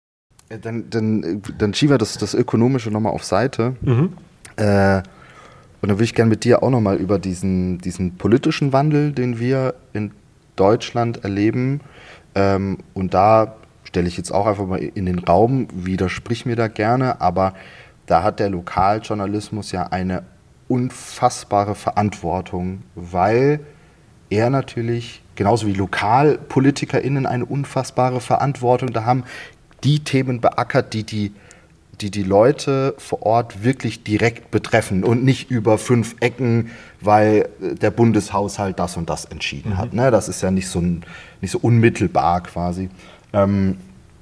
Dann, dann, dann schieben wir das, das Ökonomische nochmal auf Seite. Mhm. Äh, und dann würde ich gerne mit dir auch nochmal über diesen, diesen politischen Wandel, den wir in Deutschland erleben. Ähm, und da stelle ich jetzt auch einfach mal in den Raum, widersprich mir da gerne, aber da hat der Lokaljournalismus ja eine unfassbare Verantwortung, weil er natürlich, genauso wie LokalpolitikerInnen, eine unfassbare Verantwortung da haben, die Themen beackert, die die, die die Leute vor Ort wirklich direkt betreffen und nicht über fünf Ecken, weil der Bundeshaushalt das und das entschieden mhm. hat. Ne? Das ist ja nicht so, ein, nicht so unmittelbar quasi. Ähm,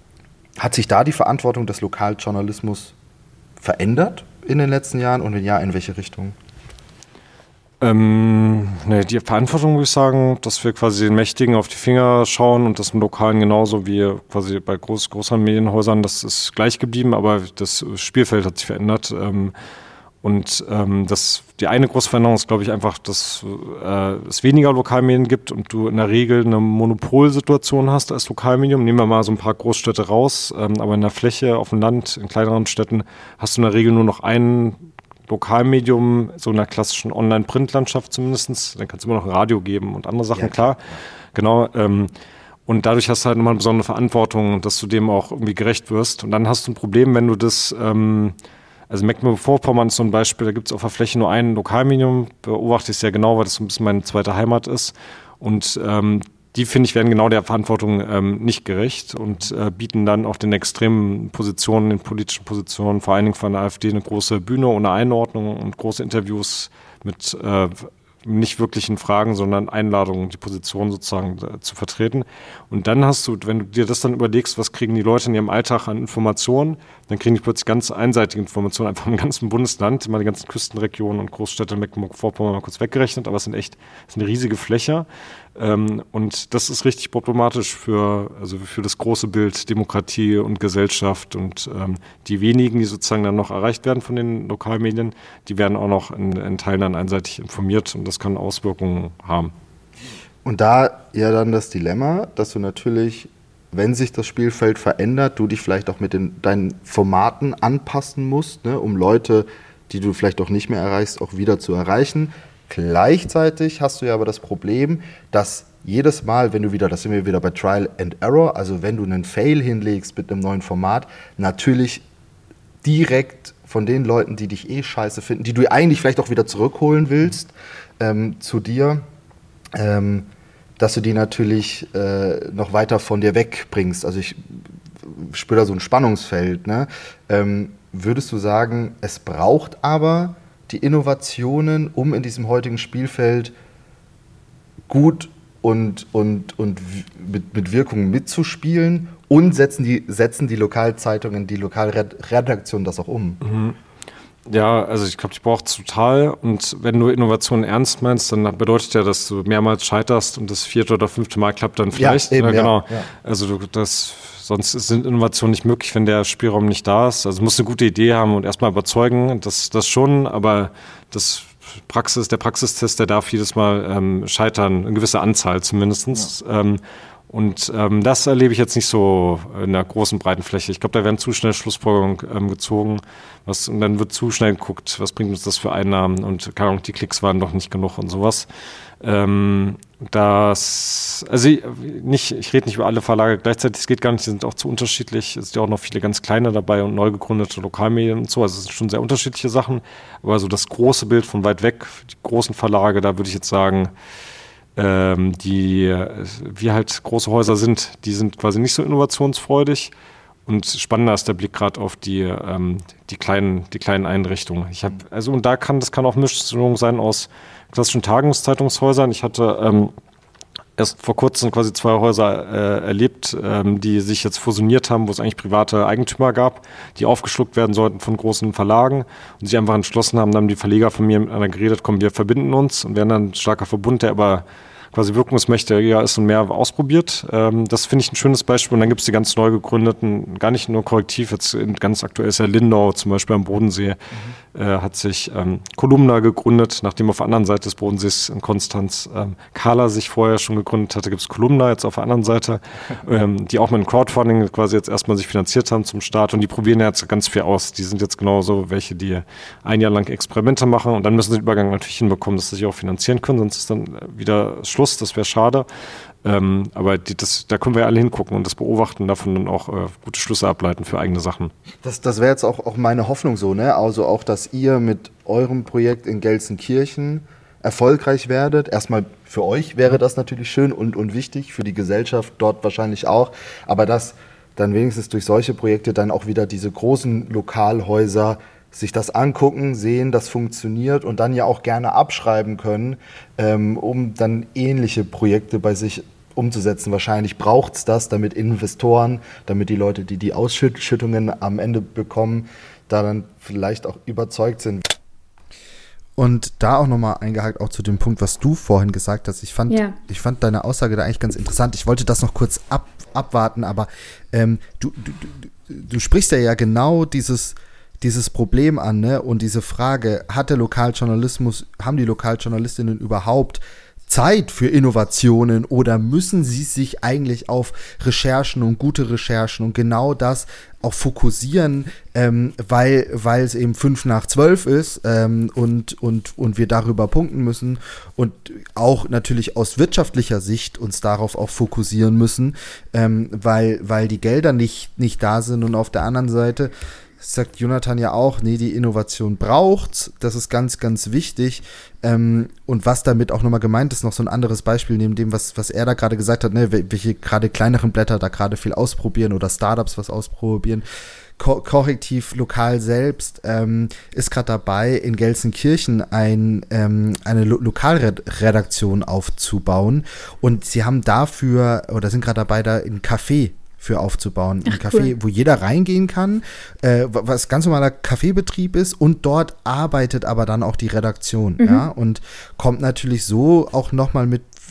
hat sich da die Verantwortung des Lokaljournalismus verändert in den letzten Jahren und wenn ja, in welche Richtung? Ähm, ne, die Verantwortung würde ich sagen, dass wir quasi den Mächtigen auf die Finger schauen und das im Lokalen genauso wie quasi bei groß, großen Medienhäusern, das ist gleich geblieben, aber das Spielfeld hat sich verändert. Ähm, und ähm, das, die eine große Veränderung ist, glaube ich, einfach, dass äh, es weniger Lokalmedien gibt und du in der Regel eine Monopolsituation hast als Lokalmedium. Nehmen wir mal so ein paar Großstädte raus, ähm, aber in der Fläche, auf dem Land, in kleineren Städten hast du in der Regel nur noch einen Lokalmedium, so in einer klassischen Online-Print-Landschaft zumindest. Dann kannst du immer noch ein Radio geben und andere Sachen, ja, klar. Genau. Ähm, und dadurch hast du halt nochmal eine besondere Verantwortung, dass du dem auch irgendwie gerecht wirst. Und dann hast du ein Problem, wenn du das, ähm, also Mecklenburg-Vorpommern ist so ein Beispiel, da gibt es auf der Fläche nur ein Lokalmedium, beobachte ich sehr genau, weil das so ein bisschen meine zweite Heimat ist. Und ähm, die, finde ich, werden genau der Verantwortung ähm, nicht gerecht und äh, bieten dann auch den extremen Positionen, den politischen Positionen, vor allen Dingen von der AfD, eine große Bühne ohne Einordnung und große Interviews mit äh, nicht wirklichen Fragen, sondern Einladungen, die Position sozusagen äh, zu vertreten. Und dann hast du, wenn du dir das dann überlegst, was kriegen die Leute in ihrem Alltag an Informationen, dann kriegen die plötzlich ganz einseitige Informationen einfach im ganzen Bundesland, immer die ganzen Küstenregionen und Großstädte, Mecklenburg-Vorpommern mal kurz weggerechnet, aber es sind echt, es ist eine riesige Fläche. Ähm, und das ist richtig problematisch für, also für das große Bild Demokratie und Gesellschaft und ähm, die wenigen, die sozusagen dann noch erreicht werden von den Lokalmedien, die werden auch noch in, in Teilen dann einseitig informiert und das kann Auswirkungen haben. Und da ja dann das Dilemma, dass du natürlich, wenn sich das Spielfeld verändert, du dich vielleicht auch mit den, deinen Formaten anpassen musst, ne, um Leute, die du vielleicht auch nicht mehr erreichst, auch wieder zu erreichen. Gleichzeitig hast du ja aber das Problem, dass jedes Mal, wenn du wieder, das sind wir wieder bei Trial and Error, also wenn du einen Fail hinlegst mit einem neuen Format, natürlich direkt von den Leuten, die dich eh scheiße finden, die du eigentlich vielleicht auch wieder zurückholen willst, ähm, zu dir, ähm, dass du die natürlich äh, noch weiter von dir wegbringst. Also ich spüre da so ein Spannungsfeld. Ne? Ähm, würdest du sagen, es braucht aber die Innovationen, um in diesem heutigen Spielfeld gut und, und, und mit, mit Wirkung mitzuspielen, und setzen die, setzen die Lokalzeitungen, die Lokalredaktion das auch um? Mhm. Ja, also ich glaube, die braucht es total. Und wenn du Innovationen ernst meinst, dann bedeutet ja, dass du mehrmals scheiterst und das vierte oder fünfte Mal klappt dann vielleicht. Ja, eben, ja, genau. Ja, ja. Also du, das, sonst sind Innovationen nicht möglich, wenn der Spielraum nicht da ist. Also du musst eine gute Idee haben und erstmal überzeugen, das, das schon, aber das Praxis, der Praxistest, der darf jedes Mal ähm, scheitern, eine gewisse Anzahl zumindest. Ja. Ähm, Und ähm, das erlebe ich jetzt nicht so in einer großen, breiten Fläche. Ich glaube, da werden zu schnell Schlussfolgerungen ähm, gezogen. Was, und dann wird zu schnell geguckt, was bringt uns das für Einnahmen? Und keine Ahnung, die Klicks waren doch nicht genug und sowas. Ähm, das, also ich, nicht, ich rede nicht über alle Verlage gleichzeitig, es geht gar nicht, die sind auch zu unterschiedlich. Es sind ja auch noch viele ganz kleine dabei und neu gegründete Lokalmedien und so. Also es sind schon sehr unterschiedliche Sachen. Aber so das große Bild von weit weg, die großen Verlage, da würde ich jetzt sagen, die, wie halt große Häuser sind, die sind quasi nicht so innovationsfreudig, und spannender ist der Blick gerade auf die, ähm, die kleinen, die kleinen Einrichtungen. Ich habe, also und da kann, das kann auch Mischung sein aus klassischen Tagungszeitungshäusern. Ich hatte ähm, erst vor kurzem quasi zwei Häuser äh, erlebt, ähm, die sich jetzt fusioniert haben, wo es eigentlich private Eigentümer gab, die aufgeschluckt werden sollten von großen Verlagen und sich einfach entschlossen haben, dann haben die Verleger von mir miteinander geredet, komm, wir verbinden uns und werden dann ein starker Verbund, der aber quasi wirkungsmächtiger ist und mehr ausprobiert. Ähm, das finde ich ein schönes Beispiel. Und dann gibt es die ganz neu gegründeten, gar nicht nur Korrektiv, jetzt ganz aktuell ist ja Lindau zum Beispiel am Bodensee, mhm. äh, hat sich ähm, Kolumna gegründet, nachdem auf der anderen Seite des Bodensees in Konstanz ähm, Carla sich vorher schon gegründet hatte, gibt es Kolumna jetzt auf der anderen Seite, ähm, die auch mit einem Crowdfunding quasi jetzt erstmal sich finanziert haben zum Start, und die probieren jetzt ganz viel aus. Die sind jetzt genauso welche, die ein Jahr lang Experimente machen, und dann müssen sie den Übergang natürlich hinbekommen, dass sie sich auch finanzieren können, sonst ist dann wieder Schluss. Das wäre schade. Ähm, aber die, das, da können wir ja alle hingucken und das beobachten und davon dann auch äh, gute Schlüsse ableiten für eigene Sachen. Das, das wäre jetzt auch, auch meine Hoffnung so, ne? Also auch, dass ihr mit eurem Projekt in Gelsenkirchen erfolgreich werdet. Erstmal für euch wäre das natürlich schön und, und wichtig, für die Gesellschaft dort wahrscheinlich auch. Aber dass dann wenigstens durch solche Projekte dann auch wieder diese großen Lokalhäuser sich das angucken, sehen, das funktioniert und dann ja auch gerne abschreiben können, ähm, um dann ähnliche Projekte bei sich umzusetzen. Wahrscheinlich braucht es das, damit Investoren, damit die Leute, die die Ausschüttungen am Ende bekommen, da dann vielleicht auch überzeugt sind. Und da auch nochmal eingehakt, auch zu dem Punkt, was du vorhin gesagt hast. Ich fand, ja. ich fand deine Aussage da eigentlich ganz interessant. Ich wollte das noch kurz ab, abwarten, aber ähm, du, du, du, du sprichst ja, ja genau dieses dieses Problem an, ne? Und diese Frage, hat der Lokaljournalismus, haben die Lokaljournalistinnen überhaupt Zeit für Innovationen oder müssen sie sich eigentlich auf Recherchen und gute Recherchen und genau das auch fokussieren, ähm, weil weil es eben fünf nach zwölf ist ähm, und, und, und wir darüber punkten müssen und auch natürlich aus wirtschaftlicher Sicht uns darauf auch fokussieren müssen, ähm, weil, weil die Gelder nicht, nicht da sind, und auf der anderen Seite sagt Jonathan ja auch, nee, die Innovation braucht's, das ist ganz, ganz wichtig. Ähm, und was damit auch nochmal gemeint ist, noch so ein anderes Beispiel neben dem, was, was er da gerade gesagt hat, ne, welche gerade kleineren Blätter da gerade viel ausprobieren oder Startups was ausprobieren. Ko- Korrektiv lokal selbst ähm, ist gerade dabei, in Gelsenkirchen ein, ähm, eine Lo- Lokalredaktion aufzubauen, und sie haben dafür, oder sind gerade dabei, da ein Café für aufzubauen. Ein Ach, Café, cool. Wo jeder reingehen kann, äh, was ganz normaler Kaffeebetrieb ist, und dort arbeitet aber dann auch die Redaktion. Mhm. Ja, und kommt natürlich so auch nochmal mit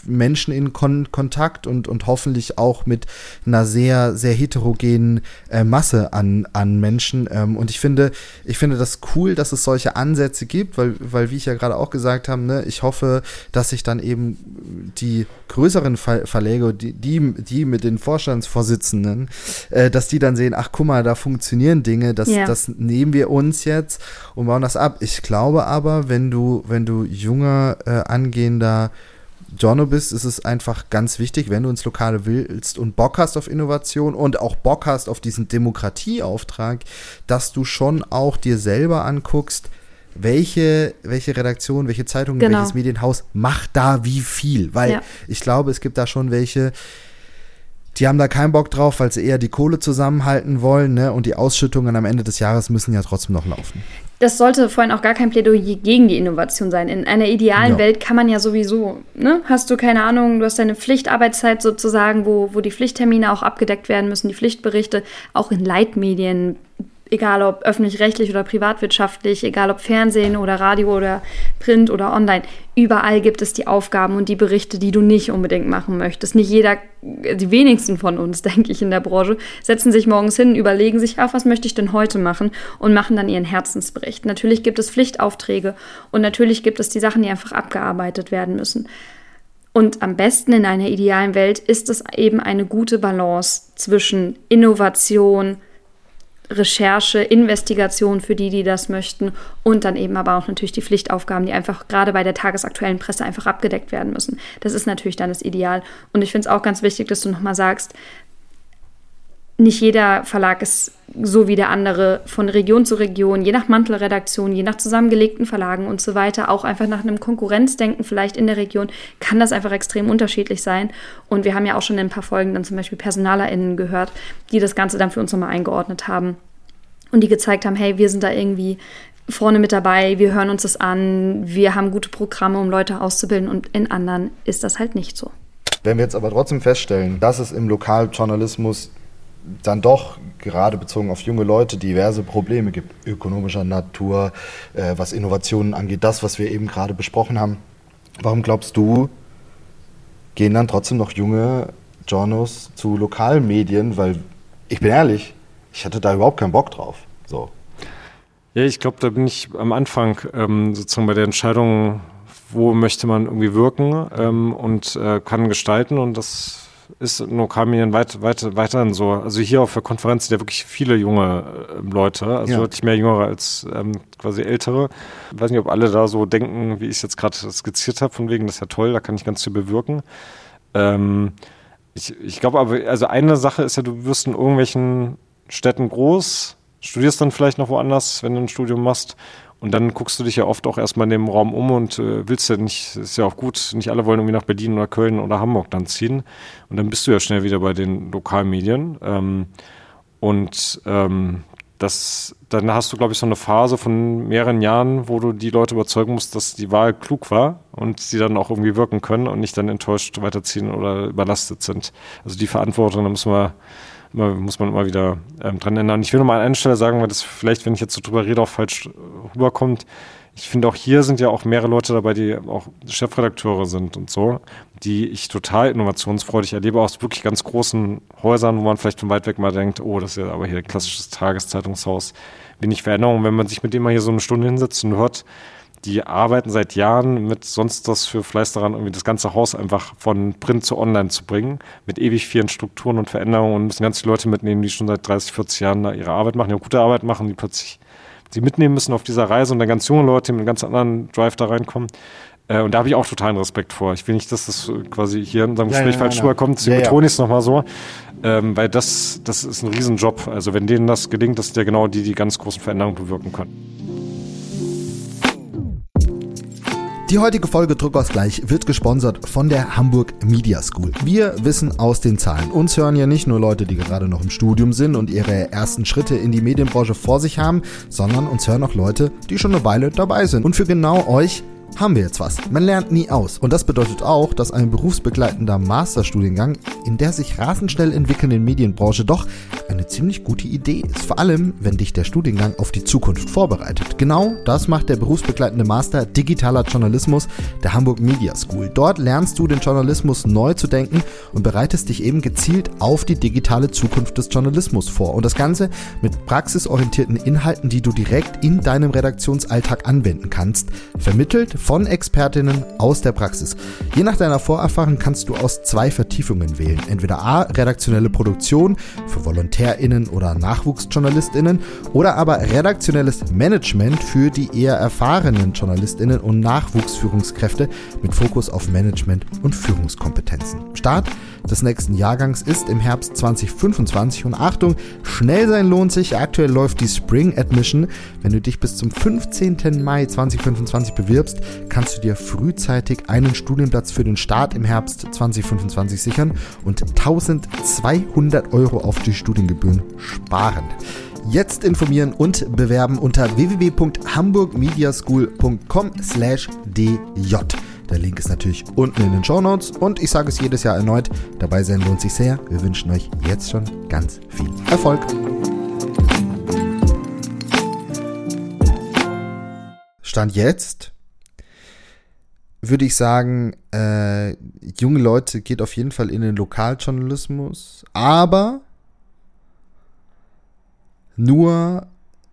Menschen in Kon- Kontakt und, und hoffentlich auch mit einer sehr, sehr heterogenen äh, Masse an, an Menschen. Ähm, und ich finde, ich finde das cool, dass es solche Ansätze gibt, weil, weil wie ich ja gerade auch gesagt habe, ne, ich hoffe, dass sich dann eben die größeren Ver- Verlage, die, die, die mit den Vorstandsvorsitzenden, äh, dass die dann sehen, ach guck mal, da funktionieren Dinge, das, Ja. das nehmen wir uns jetzt und bauen das ab. Ich glaube aber, wenn du, wenn du junger, äh, angehender Journo bist, ist es einfach ganz wichtig, wenn du ins Lokale willst und Bock hast auf Innovation und auch Bock hast auf diesen Demokratieauftrag, dass du schon auch dir selber anguckst, welche, welche Redaktion, welche Zeitung, Genau. welches Medienhaus macht da wie viel. Weil Ja. ich glaube, es gibt da schon welche, die haben da keinen Bock drauf, weil sie eher die Kohle zusammenhalten wollen, ne? Und die Ausschüttungen am Ende des Jahres müssen ja trotzdem noch laufen. Das sollte vorhin auch gar kein Plädoyer gegen die Innovation sein. In einer idealen Ja. Welt kann man ja sowieso, ne, hast du keine Ahnung, du hast deine Pflichtarbeitszeit sozusagen, wo, wo die Pflichttermine auch abgedeckt werden müssen, die Pflichtberichte, auch in Leitmedien, egal ob öffentlich-rechtlich oder privatwirtschaftlich, egal ob Fernsehen oder Radio oder Print oder online, überall gibt es die Aufgaben und die Berichte, die du nicht unbedingt machen möchtest. Nicht jeder, die wenigsten von uns, denke ich, in der Branche, setzen sich morgens hin, überlegen sich, ach, was möchte ich denn heute machen und machen dann ihren Herzensbericht. Natürlich gibt es Pflichtaufträge und natürlich gibt es die Sachen, die einfach abgearbeitet werden müssen. Und am besten in einer idealen Welt ist es eben eine gute Balance zwischen Innovation, Recherche, Investigation für die, die das möchten und dann eben aber auch natürlich die Pflichtaufgaben, die einfach gerade bei der tagesaktuellen Presse einfach abgedeckt werden müssen. Das ist natürlich dann das Ideal. Und ich finde es auch ganz wichtig, dass du nochmal sagst, nicht jeder Verlag ist so wie der andere, von Region zu Region, je nach Mantelredaktion, je nach zusammengelegten Verlagen und so weiter, auch einfach nach einem Konkurrenzdenken vielleicht in der Region, kann das einfach extrem unterschiedlich sein. Und wir haben ja auch schon in ein paar Folgen dann zum Beispiel PersonalerInnen gehört, die das Ganze dann für uns nochmal eingeordnet haben und die gezeigt haben, hey, wir sind da irgendwie vorne mit dabei, wir hören uns das an, wir haben gute Programme, um Leute auszubilden und in anderen ist das halt nicht so. Wenn wir jetzt aber trotzdem feststellen, dass es im Lokaljournalismus dann doch, gerade bezogen auf junge Leute, diverse Probleme gibt, ökonomischer Natur, äh, was Innovationen angeht, das, was wir eben gerade besprochen haben. Warum glaubst du, gehen dann trotzdem noch junge Journos zu Lokalmedien? Weil, ich bin ehrlich, ich hatte da überhaupt keinen Bock drauf. So. Ja, ich glaube, da bin ich am Anfang ähm, sozusagen bei der Entscheidung, wo möchte man irgendwie wirken ähm, und äh, kann gestalten, und das ist in Lokalmedien weit, weit, weiterhin so. Also hier auf der Konferenz sind ja wirklich viele junge äh, Leute, also Ja. deutlich mehr Jüngere als ähm, quasi Ältere. Ich weiß nicht, ob alle da so denken, wie ich es jetzt gerade skizziert habe, von wegen, das ist ja toll, da kann ich ganz viel bewirken. Ähm, ich ich glaube aber, also eine Sache ist ja, du wirst in irgendwelchen Städten groß, studierst dann vielleicht noch woanders, wenn du ein Studium machst. Und dann guckst du dich ja oft auch erstmal in dem Raum um und äh, willst ja nicht, ist ja auch gut, nicht alle wollen irgendwie nach Berlin oder Köln oder Hamburg dann ziehen. Und dann bist du ja schnell wieder bei den Lokalmedien. Ähm, und ähm, das, dann hast du, glaube ich, so eine Phase von mehreren Jahren, wo du die Leute überzeugen musst, dass die Wahl klug war und sie dann auch irgendwie wirken können und nicht dann enttäuscht weiterziehen oder überlastet sind. Also die Verantwortung, da müssen wir Immer, muss man immer wieder ähm, dran ändern. Ich will nur mal an einer Stelle sagen, weil das vielleicht, wenn ich jetzt so drüber rede, auch falsch rüberkommt. Ich finde, auch hier sind ja auch mehrere Leute dabei, die auch Chefredakteure sind und so, die ich total innovationsfreudig erlebe, aus wirklich ganz großen Häusern, wo man vielleicht von weit weg mal denkt, oh, das ist ja aber hier ein klassisches Tageszeitungshaus, wenig Veränderung. Wenn man sich mit dem mal hier so eine Stunde hinsetzt und hört, die arbeiten seit Jahren mit sonst was für Fleiß daran, irgendwie das ganze Haus einfach von Print zu Online zu bringen, mit ewig vielen Strukturen und Veränderungen, und müssen ganz viele Leute mitnehmen, die schon seit dreißig, vierzig Jahren da ihre Arbeit machen, die auch gute Arbeit machen, die plötzlich sie mitnehmen müssen auf dieser Reise, und dann ganz junge Leute mit einem ganz anderen Drive da reinkommen. Äh, und da habe ich auch totalen Respekt vor. Ich will nicht, dass das quasi hier in unserem Ja, Gespräch ja, falsch ja, rüberkommt, deswegen ja, ja. betone ich es nochmal so, ähm, weil das, das ist ein Riesenjob. Also wenn denen das gelingt, das sind ja genau die, die ganz großen Veränderungen bewirken können. Die heutige Folge Druckausgleich wird gesponsert von der Hamburg Media School. Wir wissen aus den Zahlen, uns hören ja nicht nur Leute, die gerade noch im Studium sind und ihre ersten Schritte in die Medienbranche vor sich haben, sondern uns hören auch Leute, die schon eine Weile dabei sind. Und für genau euch haben wir jetzt was. Man lernt nie aus. Und das bedeutet auch, dass ein berufsbegleitender Masterstudiengang in der sich rasend schnell entwickelnden Medienbranche doch eine ziemlich gute Idee ist. Vor allem, wenn dich der Studiengang auf die Zukunft vorbereitet. Genau das macht der berufsbegleitende Master Digitaler Journalismus der Hamburg Media School. Dort lernst du den Journalismus neu zu denken und bereitest dich eben gezielt auf die digitale Zukunft des Journalismus vor. Und das Ganze mit praxisorientierten Inhalten, die du direkt in deinem Redaktionsalltag anwenden kannst, vermittelt von Expertinnen aus der Praxis. Je nach deiner Vorerfahrung kannst du aus zwei Vertiefungen wählen. Entweder A, redaktionelle Produktion für VolontärInnen oder NachwuchsjournalistInnen oder aber redaktionelles Management für die eher erfahrenen JournalistInnen und Nachwuchsführungskräfte mit Fokus auf Management und Führungskompetenzen. Start des nächsten Jahrgangs ist im Herbst zwanzig fünfundzwanzig und Achtung, schnell sein lohnt sich. Aktuell läuft die Spring Admission. Wenn du dich bis zum fünfzehnten Mai zweitausendfünfundzwanzig bewirbst, kannst du dir frühzeitig einen Studienplatz für den Start im Herbst zwanzig fünfundzwanzig sichern und eintausendzweihundert Euro auf die Studiengebühren sparen. Jetzt informieren und bewerben unter w w w punkt hamburgmediaschool punkt com slash d j. Der Link ist natürlich unten in den Shownotes und ich sage es jedes Jahr erneut, dabei sein lohnt sich sehr. Wir wünschen euch jetzt schon ganz viel Erfolg. Stand jetzt würde ich sagen, äh, junge Leute geht auf jeden Fall in den Lokaljournalismus, aber nur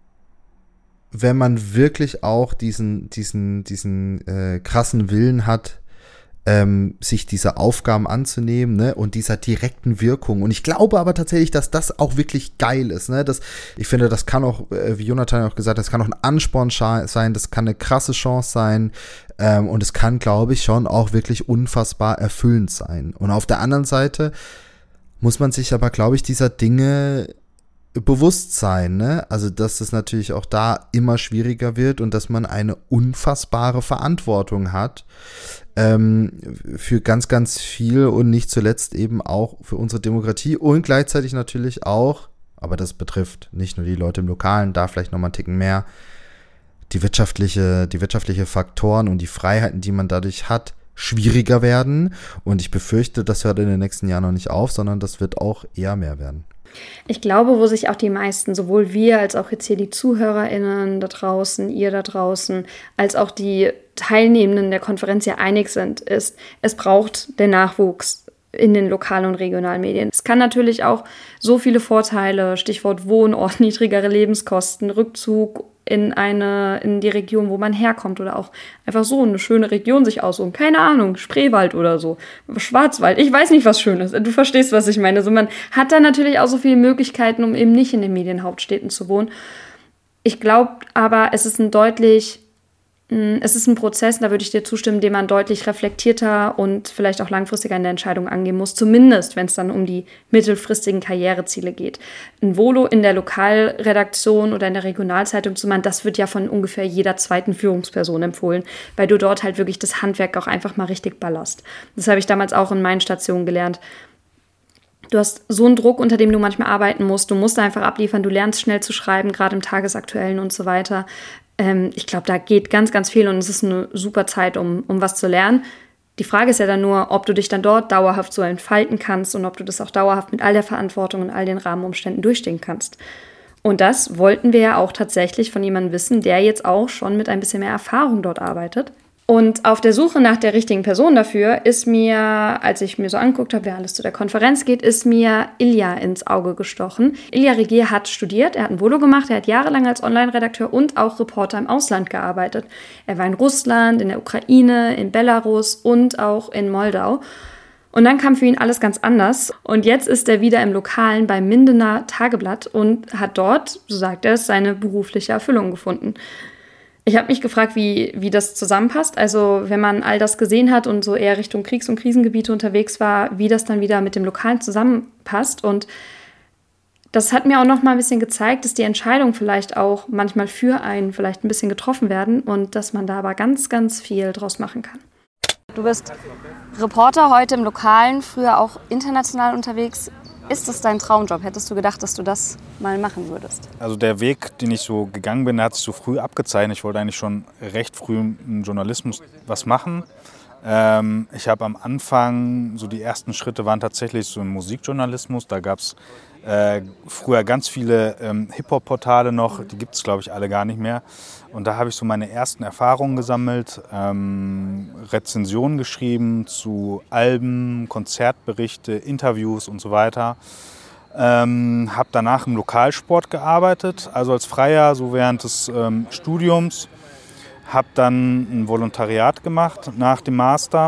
wenn man wirklich auch diesen, diesen, diesen äh, krassen Willen hat, ähm, sich dieser Aufgaben anzunehmen, ne, und dieser direkten Wirkung. Und ich glaube aber tatsächlich, dass das auch wirklich geil ist, ne. Das, ich finde, das kann auch, äh, wie Jonathan auch gesagt hat, das kann auch ein Ansporn sein, das kann eine krasse Chance sein, ähm, und es kann, glaube ich, schon auch wirklich unfassbar erfüllend sein. Und auf der anderen Seite muss man sich aber, glaube ich, dieser Dinge Bewusstsein, ne? Also, dass es natürlich auch da immer schwieriger wird und dass man eine unfassbare Verantwortung hat ähm, für ganz, ganz viel und nicht zuletzt eben auch für unsere Demokratie und gleichzeitig natürlich auch, aber das betrifft nicht nur die Leute im Lokalen, da vielleicht nochmal einen Ticken mehr, die wirtschaftliche, die wirtschaftliche Faktoren und die Freiheiten, die man dadurch hat, schwieriger werden. Und ich befürchte, das hört in den nächsten Jahren noch nicht auf, sondern das wird auch eher mehr werden. Ich glaube, wo sich auch die meisten, sowohl wir als auch jetzt hier die ZuhörerInnen da draußen, ihr da draußen, als auch die Teilnehmenden der Konferenz ja einig sind, ist, es braucht den Nachwuchs in den lokalen und regionalen Medien. Es kann natürlich auch so viele Vorteile, Stichwort Wohnort, niedrigere Lebenskosten, Rückzug in eine, in die Region, wo man herkommt oder auch einfach so eine schöne Region sich aussuchen. Keine Ahnung, Spreewald oder so, Schwarzwald, ich weiß nicht, was schön ist. Du verstehst, was ich meine. Also man hat da natürlich auch so viele Möglichkeiten, um eben nicht in den Medienhauptstädten zu wohnen. Ich glaube aber, es ist ein deutlich Es ist ein Prozess, da würde ich dir zustimmen, den man deutlich reflektierter und vielleicht auch langfristiger in der Entscheidung angehen muss, zumindest wenn es dann um die mittelfristigen Karriereziele geht. Ein Volo in der Lokalredaktion oder in der Regionalzeitung zu machen, das wird ja von ungefähr jeder zweiten Führungsperson empfohlen, weil du dort halt wirklich das Handwerk auch einfach mal richtig ballerst. Das habe ich damals auch in meinen Stationen gelernt. Du hast so einen Druck, unter dem du manchmal arbeiten musst. Du musst einfach abliefern, du lernst schnell zu schreiben, gerade im Tagesaktuellen und so weiter. Ähm, ich glaube, da geht ganz, ganz viel und es ist eine super Zeit, um, um was zu lernen. Die Frage ist ja dann nur, ob du dich dann dort dauerhaft so entfalten kannst und ob du das auch dauerhaft mit all der Verantwortung und all den Rahmenumständen durchstehen kannst. Und das wollten wir ja auch tatsächlich von jemandem wissen, der jetzt auch schon mit ein bisschen mehr Erfahrung dort arbeitet. Und auf der Suche nach der richtigen Person dafür ist mir, als ich mir so angeguckt habe, wer alles zu der Konferenz geht, ist mir Ilja ins Auge gestochen. Ilja Regier hat studiert, er hat ein Volo gemacht, er hat jahrelang als Online-Redakteur und auch Reporter im Ausland gearbeitet. Er war in Russland, in der Ukraine, in Belarus und auch in Moldau. Und dann kam für ihn alles ganz anders. Und jetzt ist er wieder im Lokalen beim Mindener Tageblatt und hat dort, so sagt er es, seine berufliche Erfüllung gefunden. Ich habe mich gefragt, wie, wie das zusammenpasst. Also wenn man all das gesehen hat und so eher Richtung Kriegs- und Krisengebiete unterwegs war, wie das dann wieder mit dem Lokalen zusammenpasst. Und das hat mir auch noch mal ein bisschen gezeigt, dass die Entscheidungen vielleicht auch manchmal für einen vielleicht ein bisschen getroffen werden und dass man da aber ganz, ganz viel draus machen kann. Du bist Reporter heute im Lokalen, früher auch international unterwegs. Ist das dein Traumjob? Hättest du gedacht, dass du das mal machen würdest? Also der Weg, den ich so gegangen bin, der hat sich so früh abgezeichnet. Ich wollte eigentlich schon recht früh im Journalismus was machen. Ähm, ich habe am Anfang, so die ersten Schritte waren tatsächlich so im Musikjournalismus. Da gab es äh, früher ganz viele ähm, Hip-Hop-Portale noch, die gibt es glaube ich alle gar nicht mehr. Und da habe ich so meine ersten Erfahrungen gesammelt, ähm, Rezensionen geschrieben zu Alben, Konzertberichte, Interviews und so weiter. Ähm, habe danach im Lokalsport gearbeitet, also als Freier, so während des ähm, Studiums. Habe dann ein Volontariat gemacht nach dem Master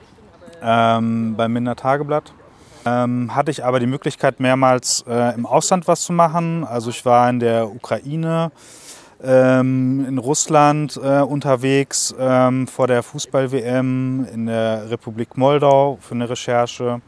ähm, beim Minder Tageblatt. Ähm, hatte ich aber die Möglichkeit, mehrmals äh, im Ausland was zu machen. Also ich war in der Ukraine, ähm, in Russland äh, unterwegs ähm, vor der Fußball-W M, in der Republik Moldau für eine Recherche.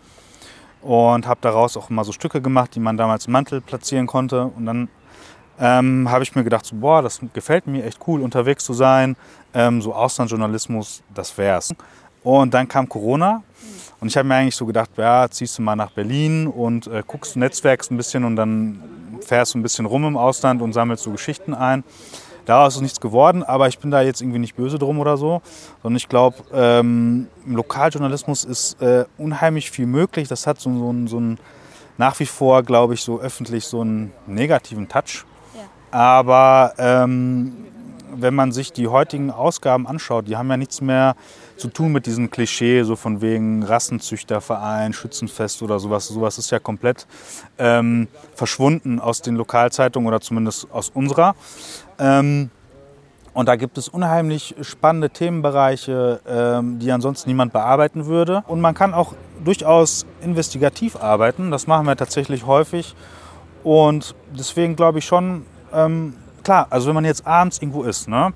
Und habe daraus auch immer so Stücke gemacht, die man damals im Mantel platzieren konnte. Und dann ähm, habe ich mir gedacht, so, boah, das gefällt mir echt cool, unterwegs zu sein. Ähm, so Auslandsjournalismus, das wär's. Und dann kam Corona. Und ich habe mir eigentlich so gedacht, ja, ziehst du mal nach Berlin und äh, guckst, netzwerkst ein bisschen und dann fährst du ein bisschen rum im Ausland und sammelst so Geschichten ein. Daraus ist nichts geworden, aber ich bin da jetzt irgendwie nicht böse drum oder so. Sondern ich glaube, ähm, im Lokaljournalismus ist äh, unheimlich viel möglich. Das hat so, so, so einen, nach wie vor, glaube ich, so öffentlich so einen negativen Touch. Ja. Aber ähm, wenn man sich die heutigen Ausgaben anschaut, die haben ja nichts mehr zu tun mit diesem Klischee, so von wegen Rassenzüchterverein, Schützenfest oder sowas. Sowas ist ja komplett ähm, verschwunden aus den Lokalzeitungen oder zumindest aus unserer. Ähm, und da gibt es unheimlich spannende Themenbereiche, ähm, die ansonsten niemand bearbeiten würde. Und man kann auch durchaus investigativ arbeiten. Das machen wir tatsächlich häufig. Und deswegen glaube ich schon, ähm, klar, also wenn man jetzt abends irgendwo ist, ne?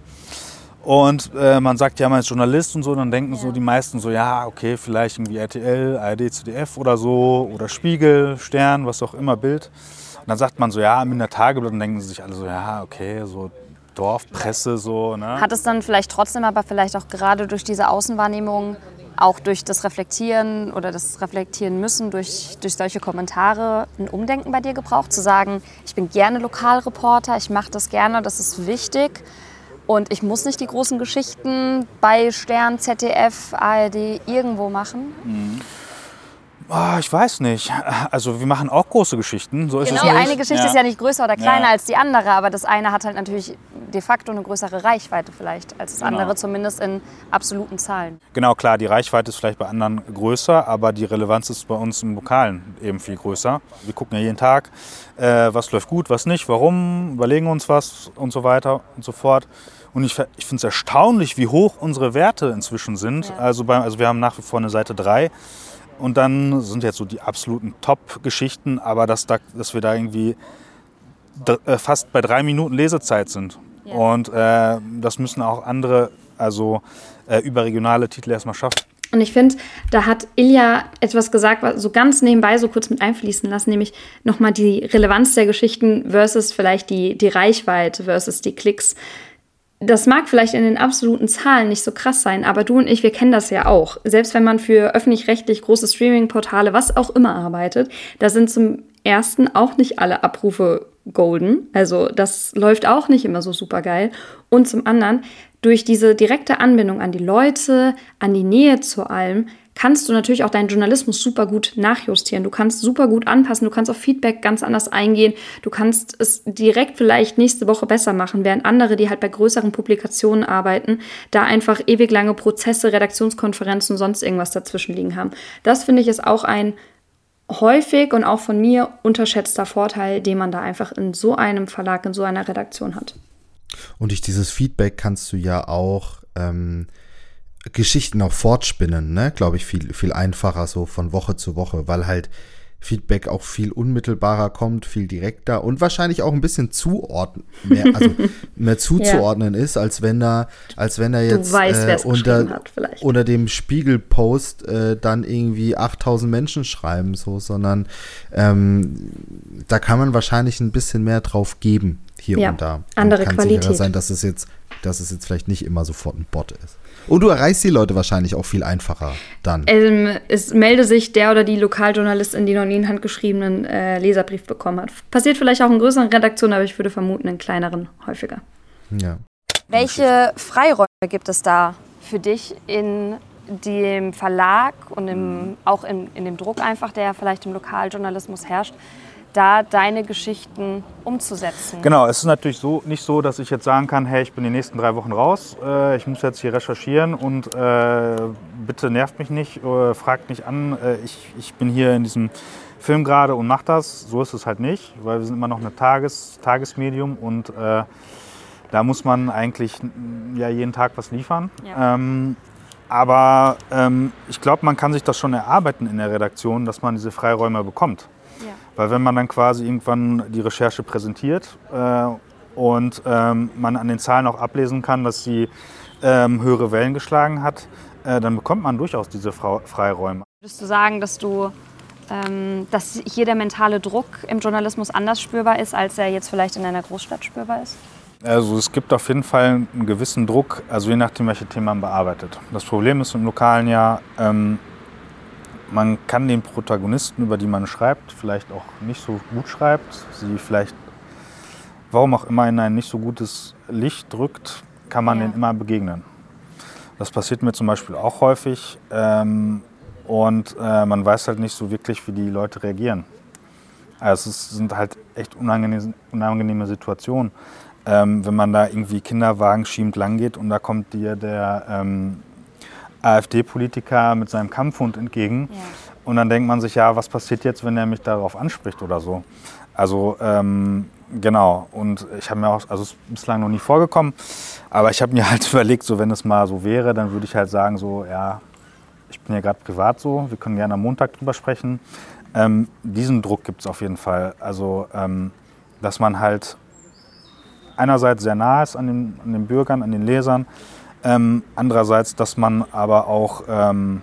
Und äh, man sagt, ja, man ist Journalist und so, dann denken ja. so die meisten so, ja, okay, vielleicht irgendwie R T L, A R D, Z D F oder so, oder Spiegel, Stern, was auch immer, Bild. Und dann sagt man so, ja, Minder Tageblatt, und denken sie sich alle so, ja, okay, so Dorfpresse, so, ne? Hat es dann vielleicht trotzdem, aber vielleicht auch gerade durch diese Außenwahrnehmung, auch durch das Reflektieren oder das Reflektieren müssen, durch, durch solche Kommentare, ein Umdenken bei dir gebraucht, zu sagen, ich bin gerne Lokalreporter, ich mache das gerne, das ist wichtig. Und ich muss nicht die großen Geschichten bei Stern, Z D F, A R D irgendwo machen? Mhm. Oh, ich weiß nicht. Also wir machen auch große Geschichten. So ist genau. es nicht. Die eine Geschichte ja. ist ja nicht größer oder kleiner ja. als die andere, aber das eine hat halt natürlich de facto eine größere Reichweite vielleicht als das genau. andere, zumindest in absoluten Zahlen. Genau, klar, die Reichweite ist vielleicht bei anderen größer, aber die Relevanz ist bei uns im Lokalen eben viel größer. Wir gucken ja jeden Tag, äh, was läuft gut, was nicht, warum, überlegen uns was und so weiter und so fort. Und ich, ich finde es erstaunlich, wie hoch unsere Werte inzwischen sind. Ja. Also, bei, also wir haben nach wie vor eine Seite drei. Und dann sind jetzt so die absoluten Top-Geschichten, aber dass, da, dass wir da irgendwie d- fast bei drei Minuten Lesezeit sind. Ja. Und äh, das müssen auch andere, also äh, überregionale Titel erstmal schaffen. Und ich finde, da hat Ilja etwas gesagt, was so ganz nebenbei so kurz mit einfließen lassen, nämlich nochmal die Relevanz der Geschichten versus vielleicht die, die Reichweite versus die Klicks. Das mag vielleicht in den absoluten Zahlen nicht so krass sein, aber du und ich, wir kennen das ja auch. Selbst wenn man für öffentlich-rechtlich große Streaming-Portale, was auch immer arbeitet, da sind zum ersten auch nicht alle Abrufe golden. Also das läuft auch nicht immer so super geil. Und zum anderen, durch diese direkte Anbindung an die Leute, an die Nähe zu allem, kannst du natürlich auch deinen Journalismus super gut nachjustieren. Du kannst super gut anpassen, du kannst auf Feedback ganz anders eingehen, du kannst es direkt vielleicht nächste Woche besser machen, während andere, die halt bei größeren Publikationen arbeiten, da einfach ewig lange Prozesse, Redaktionskonferenzen und sonst irgendwas dazwischen liegen haben. Das finde ich ist auch ein häufig und auch von mir unterschätzter Vorteil, den man da einfach in so einem Verlag, in so einer Redaktion hat. Und durch dieses Feedback kannst du ja auch ähm, Geschichten auch fortspinnen, ne, glaube ich, viel, viel einfacher so von Woche zu Woche, weil halt Feedback auch viel unmittelbarer kommt, viel direkter und wahrscheinlich auch ein bisschen zuordnen, mehr, also mehr zuzuordnen ja. ist, als wenn da, als wenn da jetzt weißt, äh, unter, hat, unter dem Spiegel-Post äh, dann irgendwie achttausend Menschen schreiben, so, sondern ähm, da kann man wahrscheinlich ein bisschen mehr drauf geben, hier ja. und da. Andere und kann Qualität. sicherer sein, dass es jetzt, dass es jetzt vielleicht nicht immer sofort ein Bot ist. Und du erreichst die Leute wahrscheinlich auch viel einfacher dann. Ähm, es melde sich der oder die Lokaljournalistin, die noch nie einen handgeschriebenen äh, Leserbrief bekommen hat. Passiert vielleicht auch in größeren Redaktionen, aber ich würde vermuten, in kleineren häufiger. Ja. Welche Freiräume gibt es da für dich in dem Verlag und im, auch in, in dem Druck einfach, der vielleicht im Lokaljournalismus herrscht, da deine Geschichten umzusetzen? Genau, es ist natürlich so, nicht so, dass ich jetzt sagen kann, hey, ich bin die nächsten drei Wochen raus, äh, ich muss jetzt hier recherchieren und äh, bitte nervt mich nicht, äh, fragt nicht an, äh, ich, ich bin hier in diesem Film gerade und mach das. So ist es halt nicht, weil wir sind immer noch ein Tages, Tagesmedium und äh, da muss man eigentlich ja, jeden Tag was liefern. Ja. Ähm, aber ähm, ich glaube, man kann sich das schon erarbeiten in der Redaktion, dass man diese Freiräume bekommt. Ja. Weil wenn man dann quasi irgendwann die Recherche präsentiert äh, und ähm, man an den Zahlen auch ablesen kann, dass sie ähm, höhere Wellen geschlagen hat, äh, dann bekommt man durchaus diese Fra- Freiräume. Würdest du sagen, dass du, ähm, dass hier der mentale Druck im Journalismus anders spürbar ist, als er jetzt vielleicht in einer Großstadt spürbar ist? Also es gibt auf jeden Fall einen gewissen Druck, also je nachdem, welche Themen man bearbeitet. Das Problem ist im Lokalen ja, ähm, man kann den Protagonisten, über die man schreibt, vielleicht auch nicht so gut schreibt, sie vielleicht, warum auch immer, in ein nicht so gutes Licht drückt, kann man ja. denen immer begegnen. Das passiert mir zum Beispiel auch häufig ähm, und äh, man weiß halt nicht so wirklich, wie die Leute reagieren. Also es sind halt echt unangenehme, unangenehme Situationen. Ähm, wenn man da irgendwie Kinderwagen schiebend lang geht und da kommt dir der ähm, AfD-Politiker mit seinem Kampfhund entgegen ja. und dann denkt man sich, ja, was passiert jetzt, wenn er mich darauf anspricht oder so. Also ähm, genau, und ich habe mir auch, also es ist bislang noch nie vorgekommen, aber ich habe mir halt überlegt, so wenn es mal so wäre, dann würde ich halt sagen, so ja, ich bin ja gerade privat so, wir können gerne am Montag drüber sprechen. Ähm, diesen Druck gibt es auf jeden Fall, also ähm, dass man halt einerseits sehr nah ist an den, an den Bürgern, an den Lesern, ähm, andererseits, dass man aber auch, ähm,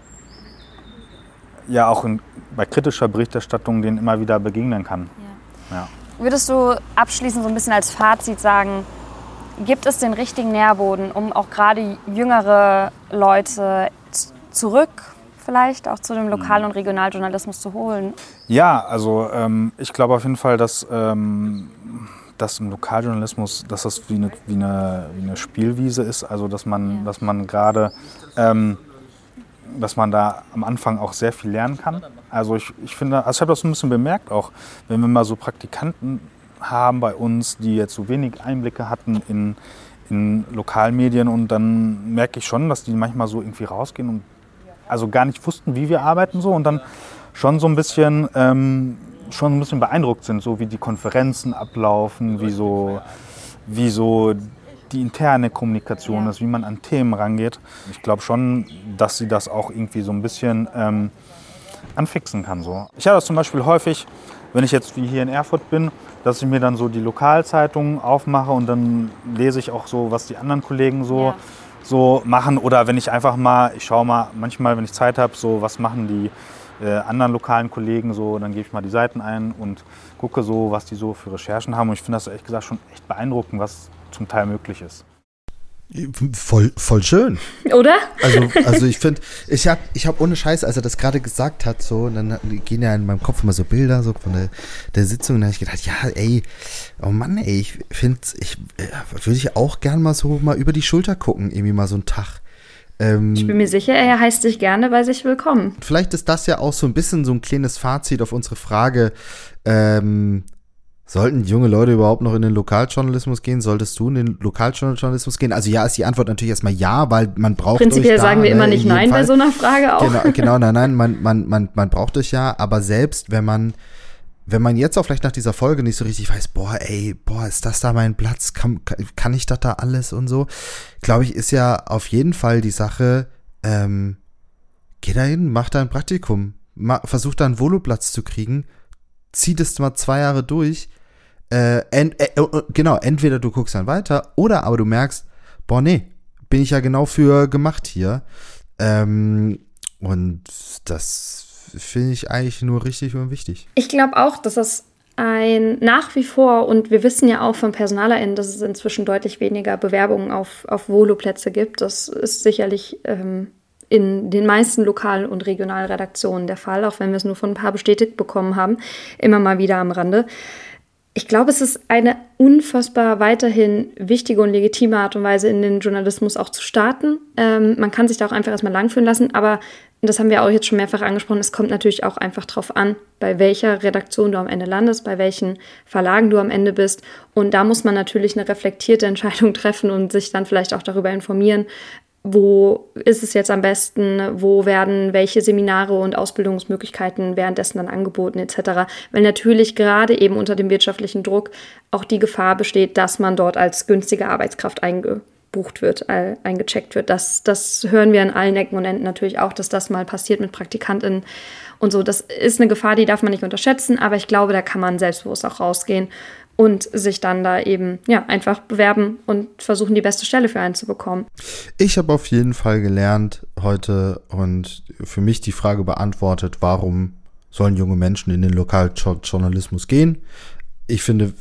ja, auch in, bei kritischer Berichterstattung denen immer wieder begegnen kann. Ja. Ja. Würdest du abschließend so ein bisschen als Fazit sagen, gibt es den richtigen Nährboden, um auch gerade jüngere Leute zurück vielleicht auch zu dem Lokal- und Regionaljournalismus zu holen? Ja, also ähm, ich glaube auf jeden Fall, dass ähm, dass im Lokaljournalismus, dass das wie eine, wie eine, wie eine Spielwiese ist, also dass man, ja. dass man gerade, ähm, dass man da am Anfang auch sehr viel lernen kann. Also ich, ich finde, also ich habe das ein bisschen bemerkt auch, wenn wir mal so Praktikanten haben bei uns, die jetzt so wenig Einblicke hatten in, in Lokalmedien und dann merke ich schon, dass die manchmal so irgendwie rausgehen und also gar nicht wussten, wie wir arbeiten so und dann schon so ein bisschen ähm, schon ein bisschen beeindruckt sind, so wie die Konferenzen ablaufen, wie so, wie so die interne Kommunikation ist, wie man an Themen rangeht. Ich glaube schon, dass sie das auch irgendwie so ein bisschen ähm, anfixen kann. So. Ich habe das zum Beispiel häufig, wenn ich jetzt wie hier in Erfurt bin, dass ich mir dann so die Lokalzeitungen aufmache und dann lese ich auch so, was die anderen Kollegen so, ja. so machen. Oder wenn ich einfach mal, ich schaue mal manchmal, wenn ich Zeit habe, so was machen die Äh, anderen lokalen Kollegen, so, dann gebe ich mal die Seiten ein und gucke so, was die so für Recherchen haben. Und ich finde das ehrlich gesagt schon echt beeindruckend, was zum Teil möglich ist. Voll, voll schön. Oder? Also, also ich finde, ich habe ich hab ohne Scheiß, als er das gerade gesagt hat, so, und dann gehen ja in meinem Kopf immer so Bilder so von der, der Sitzung, und da habe ich gedacht, ja, ey, oh Mann, ey, ich finde, ich äh, würde ich auch gern mal so mal über die Schulter gucken, irgendwie mal so einen Tag. Ich bin mir sicher, er heißt dich gerne bei sich willkommen. Vielleicht ist das ja auch so ein bisschen so ein kleines Fazit auf unsere Frage, ähm, sollten junge Leute überhaupt noch in den Lokaljournalismus gehen? Solltest du in den Lokaljournalismus gehen? Also ja, ist die Antwort natürlich erstmal ja, weil man braucht Prinzipiell euch da, sagen wir ne, immer nicht nein Fall. Bei so einer Frage auch. Genau, genau nein, nein, man, man, man, man braucht euch ja, aber selbst wenn man Wenn man jetzt auch vielleicht nach dieser Folge nicht so richtig weiß, boah, ey, boah, ist das da mein Platz? Kann, kann ich das da alles und so? Glaube ich, ist ja auf jeden Fall die Sache, ähm, geh da hin, mach da ein Praktikum, mach, versuch da einen Voloplatz zu kriegen, zieh das mal zwei Jahre durch, äh, ent, äh, genau, entweder du guckst dann weiter oder aber du merkst, boah, nee, bin ich ja genau für gemacht hier. Ähm, und das finde ich eigentlich nur richtig und wichtig. Ich glaube auch, dass das ein nach wie vor, und wir wissen ja auch von PersonalerInnen, dass es inzwischen deutlich weniger Bewerbungen auf, auf Voloplätze gibt. Das ist sicherlich ähm, in den meisten lokalen und regionalen Redaktionen der Fall, auch wenn wir es nur von ein paar bestätigt bekommen haben, immer mal wieder am Rande. Ich glaube, es ist eine unfassbar weiterhin wichtige und legitime Art und Weise, in den Journalismus auch zu starten. Ähm, man kann sich da auch einfach erstmal langführen lassen, aber das haben wir auch jetzt schon mehrfach angesprochen, es kommt natürlich auch einfach drauf an, bei welcher Redaktion du am Ende landest, bei welchen Verlagen du am Ende bist. Und da muss man natürlich eine reflektierte Entscheidung treffen und sich dann vielleicht auch darüber informieren, wo ist es jetzt am besten, wo werden welche Seminare und Ausbildungsmöglichkeiten währenddessen dann angeboten et cetera. Weil natürlich gerade eben unter dem wirtschaftlichen Druck auch die Gefahr besteht, dass man dort als günstige Arbeitskraft eingebucht wird, äh, eingecheckt wird. Das, das hören wir an allen Ecken und Enden natürlich auch, dass das mal passiert mit PraktikantInnen und so. Das ist eine Gefahr, die darf man nicht unterschätzen, aber ich glaube, da kann man selbstbewusst auch rausgehen und sich dann da eben ja einfach bewerben und versuchen, die beste Stelle für einen zu bekommen. Ich habe auf jeden Fall gelernt heute und für mich die Frage beantwortet, warum sollen junge Menschen in den Lokaljournalismus gehen? Ich finde,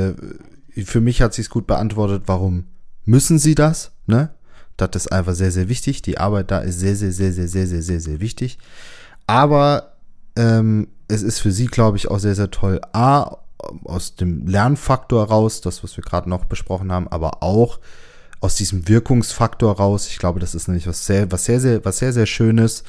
äh, für mich hat sie es gut beantwortet, warum müssen sie das? Ne? Das ist einfach sehr, sehr wichtig. Die Arbeit da ist sehr, sehr, sehr, sehr, sehr, sehr, sehr, sehr wichtig. Aber ähm, es ist für sie, glaube ich, auch sehr, sehr toll. A, aus dem Lernfaktor raus, das, was wir gerade noch besprochen haben, aber auch aus diesem Wirkungsfaktor raus. Ich glaube, das ist nämlich was sehr, was sehr, sehr, was sehr, sehr Schönes.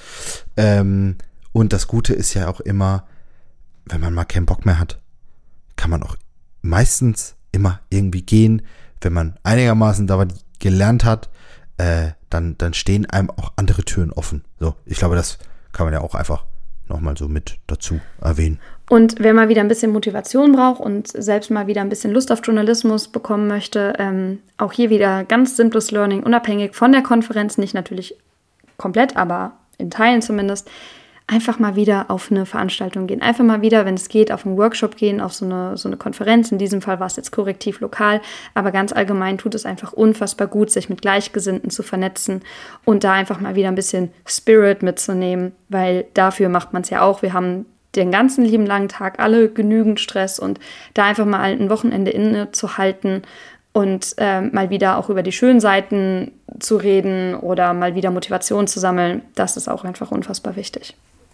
Ähm, und das Gute ist ja auch immer, wenn man mal keinen Bock mehr hat, kann man auch meistens immer irgendwie gehen. Wenn man einigermaßen dabei gelernt hat, äh, dann, dann stehen einem auch andere Türen offen. So, ich glaube, das kann man ja auch einfach nochmal so mit dazu erwähnen. Und wer mal wieder ein bisschen Motivation braucht und selbst mal wieder ein bisschen Lust auf Journalismus bekommen möchte, ähm, auch hier wieder ganz simples Learning, unabhängig von der Konferenz, nicht natürlich komplett, aber in Teilen zumindest, einfach mal wieder auf eine Veranstaltung gehen. Einfach mal wieder, wenn es geht, auf einen Workshop gehen, auf so eine, so eine Konferenz. In diesem Fall war es jetzt korrektiv lokal, aber ganz allgemein tut es einfach unfassbar gut, sich mit Gleichgesinnten zu vernetzen und da einfach mal wieder ein bisschen Spirit mitzunehmen, weil dafür macht man es ja auch. Wir haben den ganzen lieben langen Tag alle genügend Stress und da einfach mal ein Wochenende innezuhalten und äh, mal wieder auch über die schönen Seiten zu reden oder mal wieder Motivation zu sammeln, das ist auch einfach unfassbar wichtig.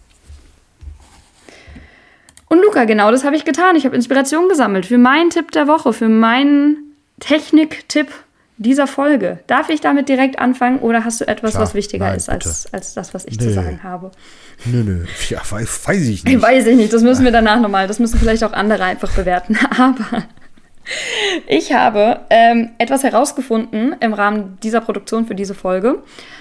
Und Luca, genau das habe ich getan. Ich habe Inspiration gesammelt für meinen Tipp der Woche, für meinen Technik-Tipp dieser Folge. Darf ich damit direkt anfangen oder hast du etwas, Klar, was wichtiger nein, ist als, als das, was ich nö. zu sagen habe? Nö, nö, ja, weiß, weiß ich nicht. Weiß ich nicht, das müssen wir danach nochmal, das müssen vielleicht auch andere einfach bewerten. Aber ich habe ähm, etwas herausgefunden im Rahmen dieser Produktion für diese Folge,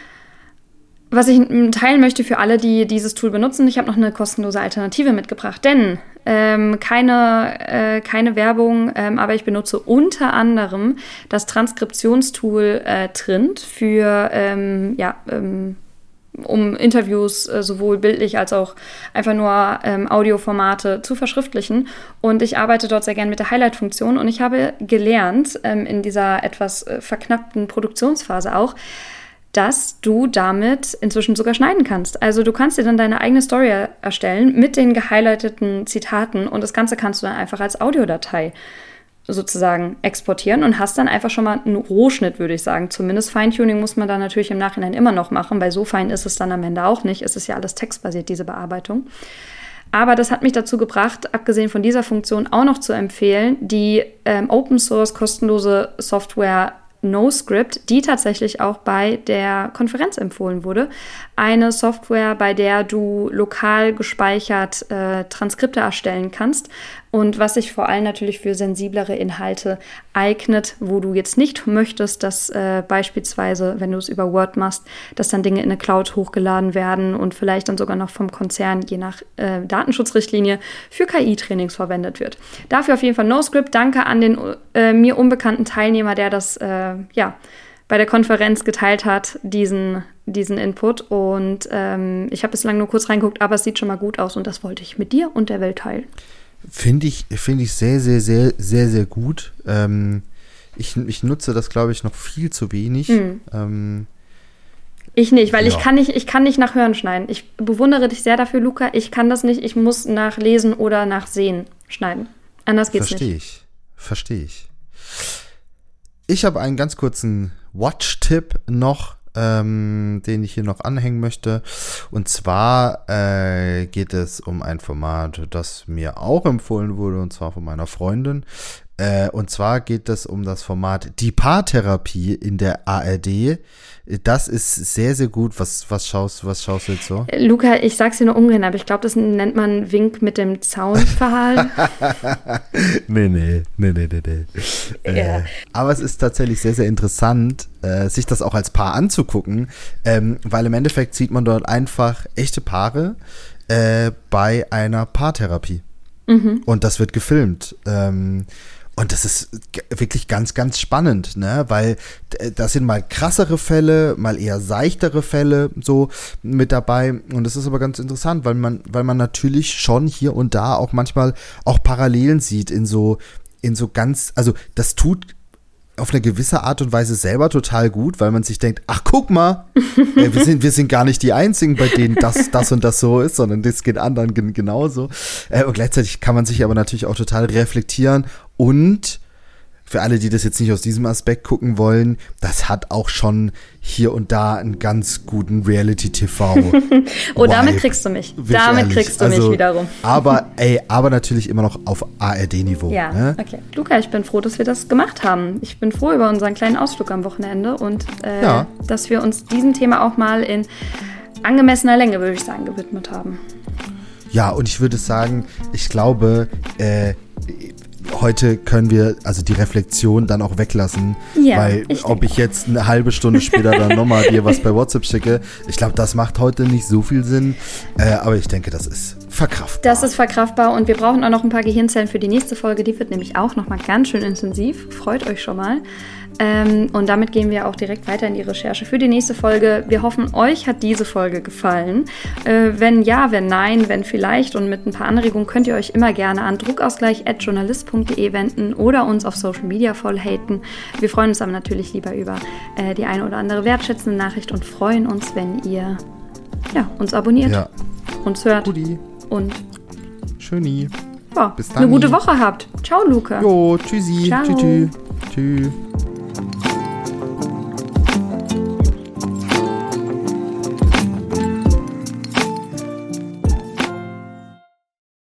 was ich teilen möchte für alle, die dieses Tool benutzen. Ich habe noch eine kostenlose Alternative mitgebracht, denn ähm, keine, äh, keine Werbung, ähm, aber ich benutze unter anderem das Transkriptionstool äh, Trint für, ähm, ja, ähm, um Interviews äh, sowohl bildlich als auch einfach nur ähm, Audioformate zu verschriftlichen. Und ich arbeite dort sehr gern mit der Highlight-Funktion und ich habe gelernt, ähm, in dieser etwas äh, verknappten Produktionsphase auch, dass du damit inzwischen sogar schneiden kannst. Also du kannst dir dann deine eigene Story erstellen mit den gehighlighteten Zitaten und das Ganze kannst du dann einfach als Audiodatei sozusagen exportieren und hast dann einfach schon mal einen Rohschnitt, würde ich sagen. Zumindest Feintuning muss man dann natürlich im Nachhinein immer noch machen, weil so fein ist es dann am Ende auch nicht. Es ist ja alles textbasiert, diese Bearbeitung. Aber das hat mich dazu gebracht, abgesehen von dieser Funktion auch noch zu empfehlen, die ähm, Open-Source kostenlose Software NoScript, die tatsächlich auch bei der Konferenz empfohlen wurde. Eine Software, bei der du lokal gespeichert äh, Transkripte erstellen kannst und was sich vor allem natürlich für sensiblere Inhalte eignet, wo du jetzt nicht möchtest, dass äh, beispielsweise, wenn du es über Word machst, dass dann Dinge in eine Cloud hochgeladen werden und vielleicht dann sogar noch vom Konzern, je nach äh, Datenschutzrichtlinie, für K I-Trainings verwendet wird. Dafür auf jeden Fall NoScript. Danke an den äh, mir unbekannten Teilnehmer, der das äh, ja, bei der Konferenz geteilt hat, diesen, diesen Input. Und ähm, ich habe bislang nur kurz reingeguckt, aber es sieht schon mal gut aus und das wollte ich mit dir und der Welt teilen. Finde ich, finde ich sehr, sehr, sehr, sehr, sehr gut. Ähm, ich, ich nutze das, glaube ich, noch viel zu wenig. Mhm. Ähm, ich nicht, weil ja. ich kann nicht, ich kann nicht nach Hören schneiden. Ich bewundere dich sehr dafür, Luca. Ich kann das nicht. Ich muss nach Lesen oder nach Sehen schneiden. Anders geht's Versteh nicht. Verstehe ich, verstehe ich. Ich habe einen ganz kurzen Watch-Tipp noch. ähm, den ich hier noch anhängen möchte. Und zwar äh, geht es um ein Format, das mir auch empfohlen wurde, und zwar von meiner Freundin. Äh, und zwar geht es um das Format Die Paartherapie in der A R D. Das ist sehr, sehr gut. Was, was, schaust, was schaust du jetzt so? Luca, ich sag's dir nur ungern, aber ich glaube, das nennt man Wink mit dem Zaunpfahl. nee, nee, nee, nee, nee, nee. Ja. Äh, aber es ist tatsächlich sehr, sehr interessant, äh, sich das auch als Paar anzugucken, ähm, weil im Endeffekt sieht man dort einfach echte Paare äh, bei einer Paartherapie. Mhm. Und das wird gefilmt. Ähm, Und das ist g- wirklich ganz, ganz spannend, ne? Weil d- das sind mal krassere Fälle, mal eher seichtere Fälle so mit dabei. Und das ist aber ganz interessant, weil man, weil man natürlich schon hier und da auch manchmal auch Parallelen sieht in so, in so ganz, also das tut auf eine gewisse Art und Weise selber total gut, weil man sich denkt, ach guck mal, äh, wir sind wir sind gar nicht die Einzigen, bei denen das das und das so ist, sondern das geht anderen gen- genauso. Äh, und gleichzeitig kann man sich aber natürlich auch total reflektieren und für alle, die das jetzt nicht aus diesem Aspekt gucken wollen, das hat auch schon hier und da einen ganz guten Reality-T V. Oh, damit kriegst du mich. Damit ehrlich. kriegst du also, mich wiederum. Aber, ey, aber natürlich immer noch auf A R D-Niveau. Ja, ne? okay. Luca, ich bin froh, dass wir das gemacht haben. Ich bin froh über unseren kleinen Ausflug am Wochenende und äh, Ja. dass wir uns diesem Thema auch mal in angemessener Länge, würde ich sagen, gewidmet haben. Ja, und ich würde sagen, ich glaube, äh, heute können wir also die Reflexion dann auch weglassen, Ja, weil ich ob denke ich jetzt eine halbe Stunde später dann nochmal dir was bei WhatsApp schicke, ich glaube, das macht heute nicht so viel Sinn, äh, aber ich denke, das ist verkraftbar. Das ist verkraftbar und wir brauchen auch noch ein paar Gehirnzellen für die nächste Folge. Die wird nämlich auch nochmal ganz schön intensiv. Freut euch schon mal. Ähm, und damit gehen wir auch direkt weiter in die Recherche für die nächste Folge. Wir hoffen, euch hat diese Folge gefallen. Äh, wenn ja, wenn nein, wenn vielleicht und mit ein paar Anregungen könnt ihr euch immer gerne an druckausgleich at journalist punkt de wenden oder uns auf Social Media voll haten. Wir freuen uns aber natürlich lieber über äh, die eine oder andere wertschätzende Nachricht und freuen uns, wenn ihr ja, uns abonniert, Ja. uns hört Gudi. und Schöni. ja, Bis eine dann. gute Woche habt. Ciao, Luca. Jo, tschüssi. Ciao. Tschü, tschü. Tschüss.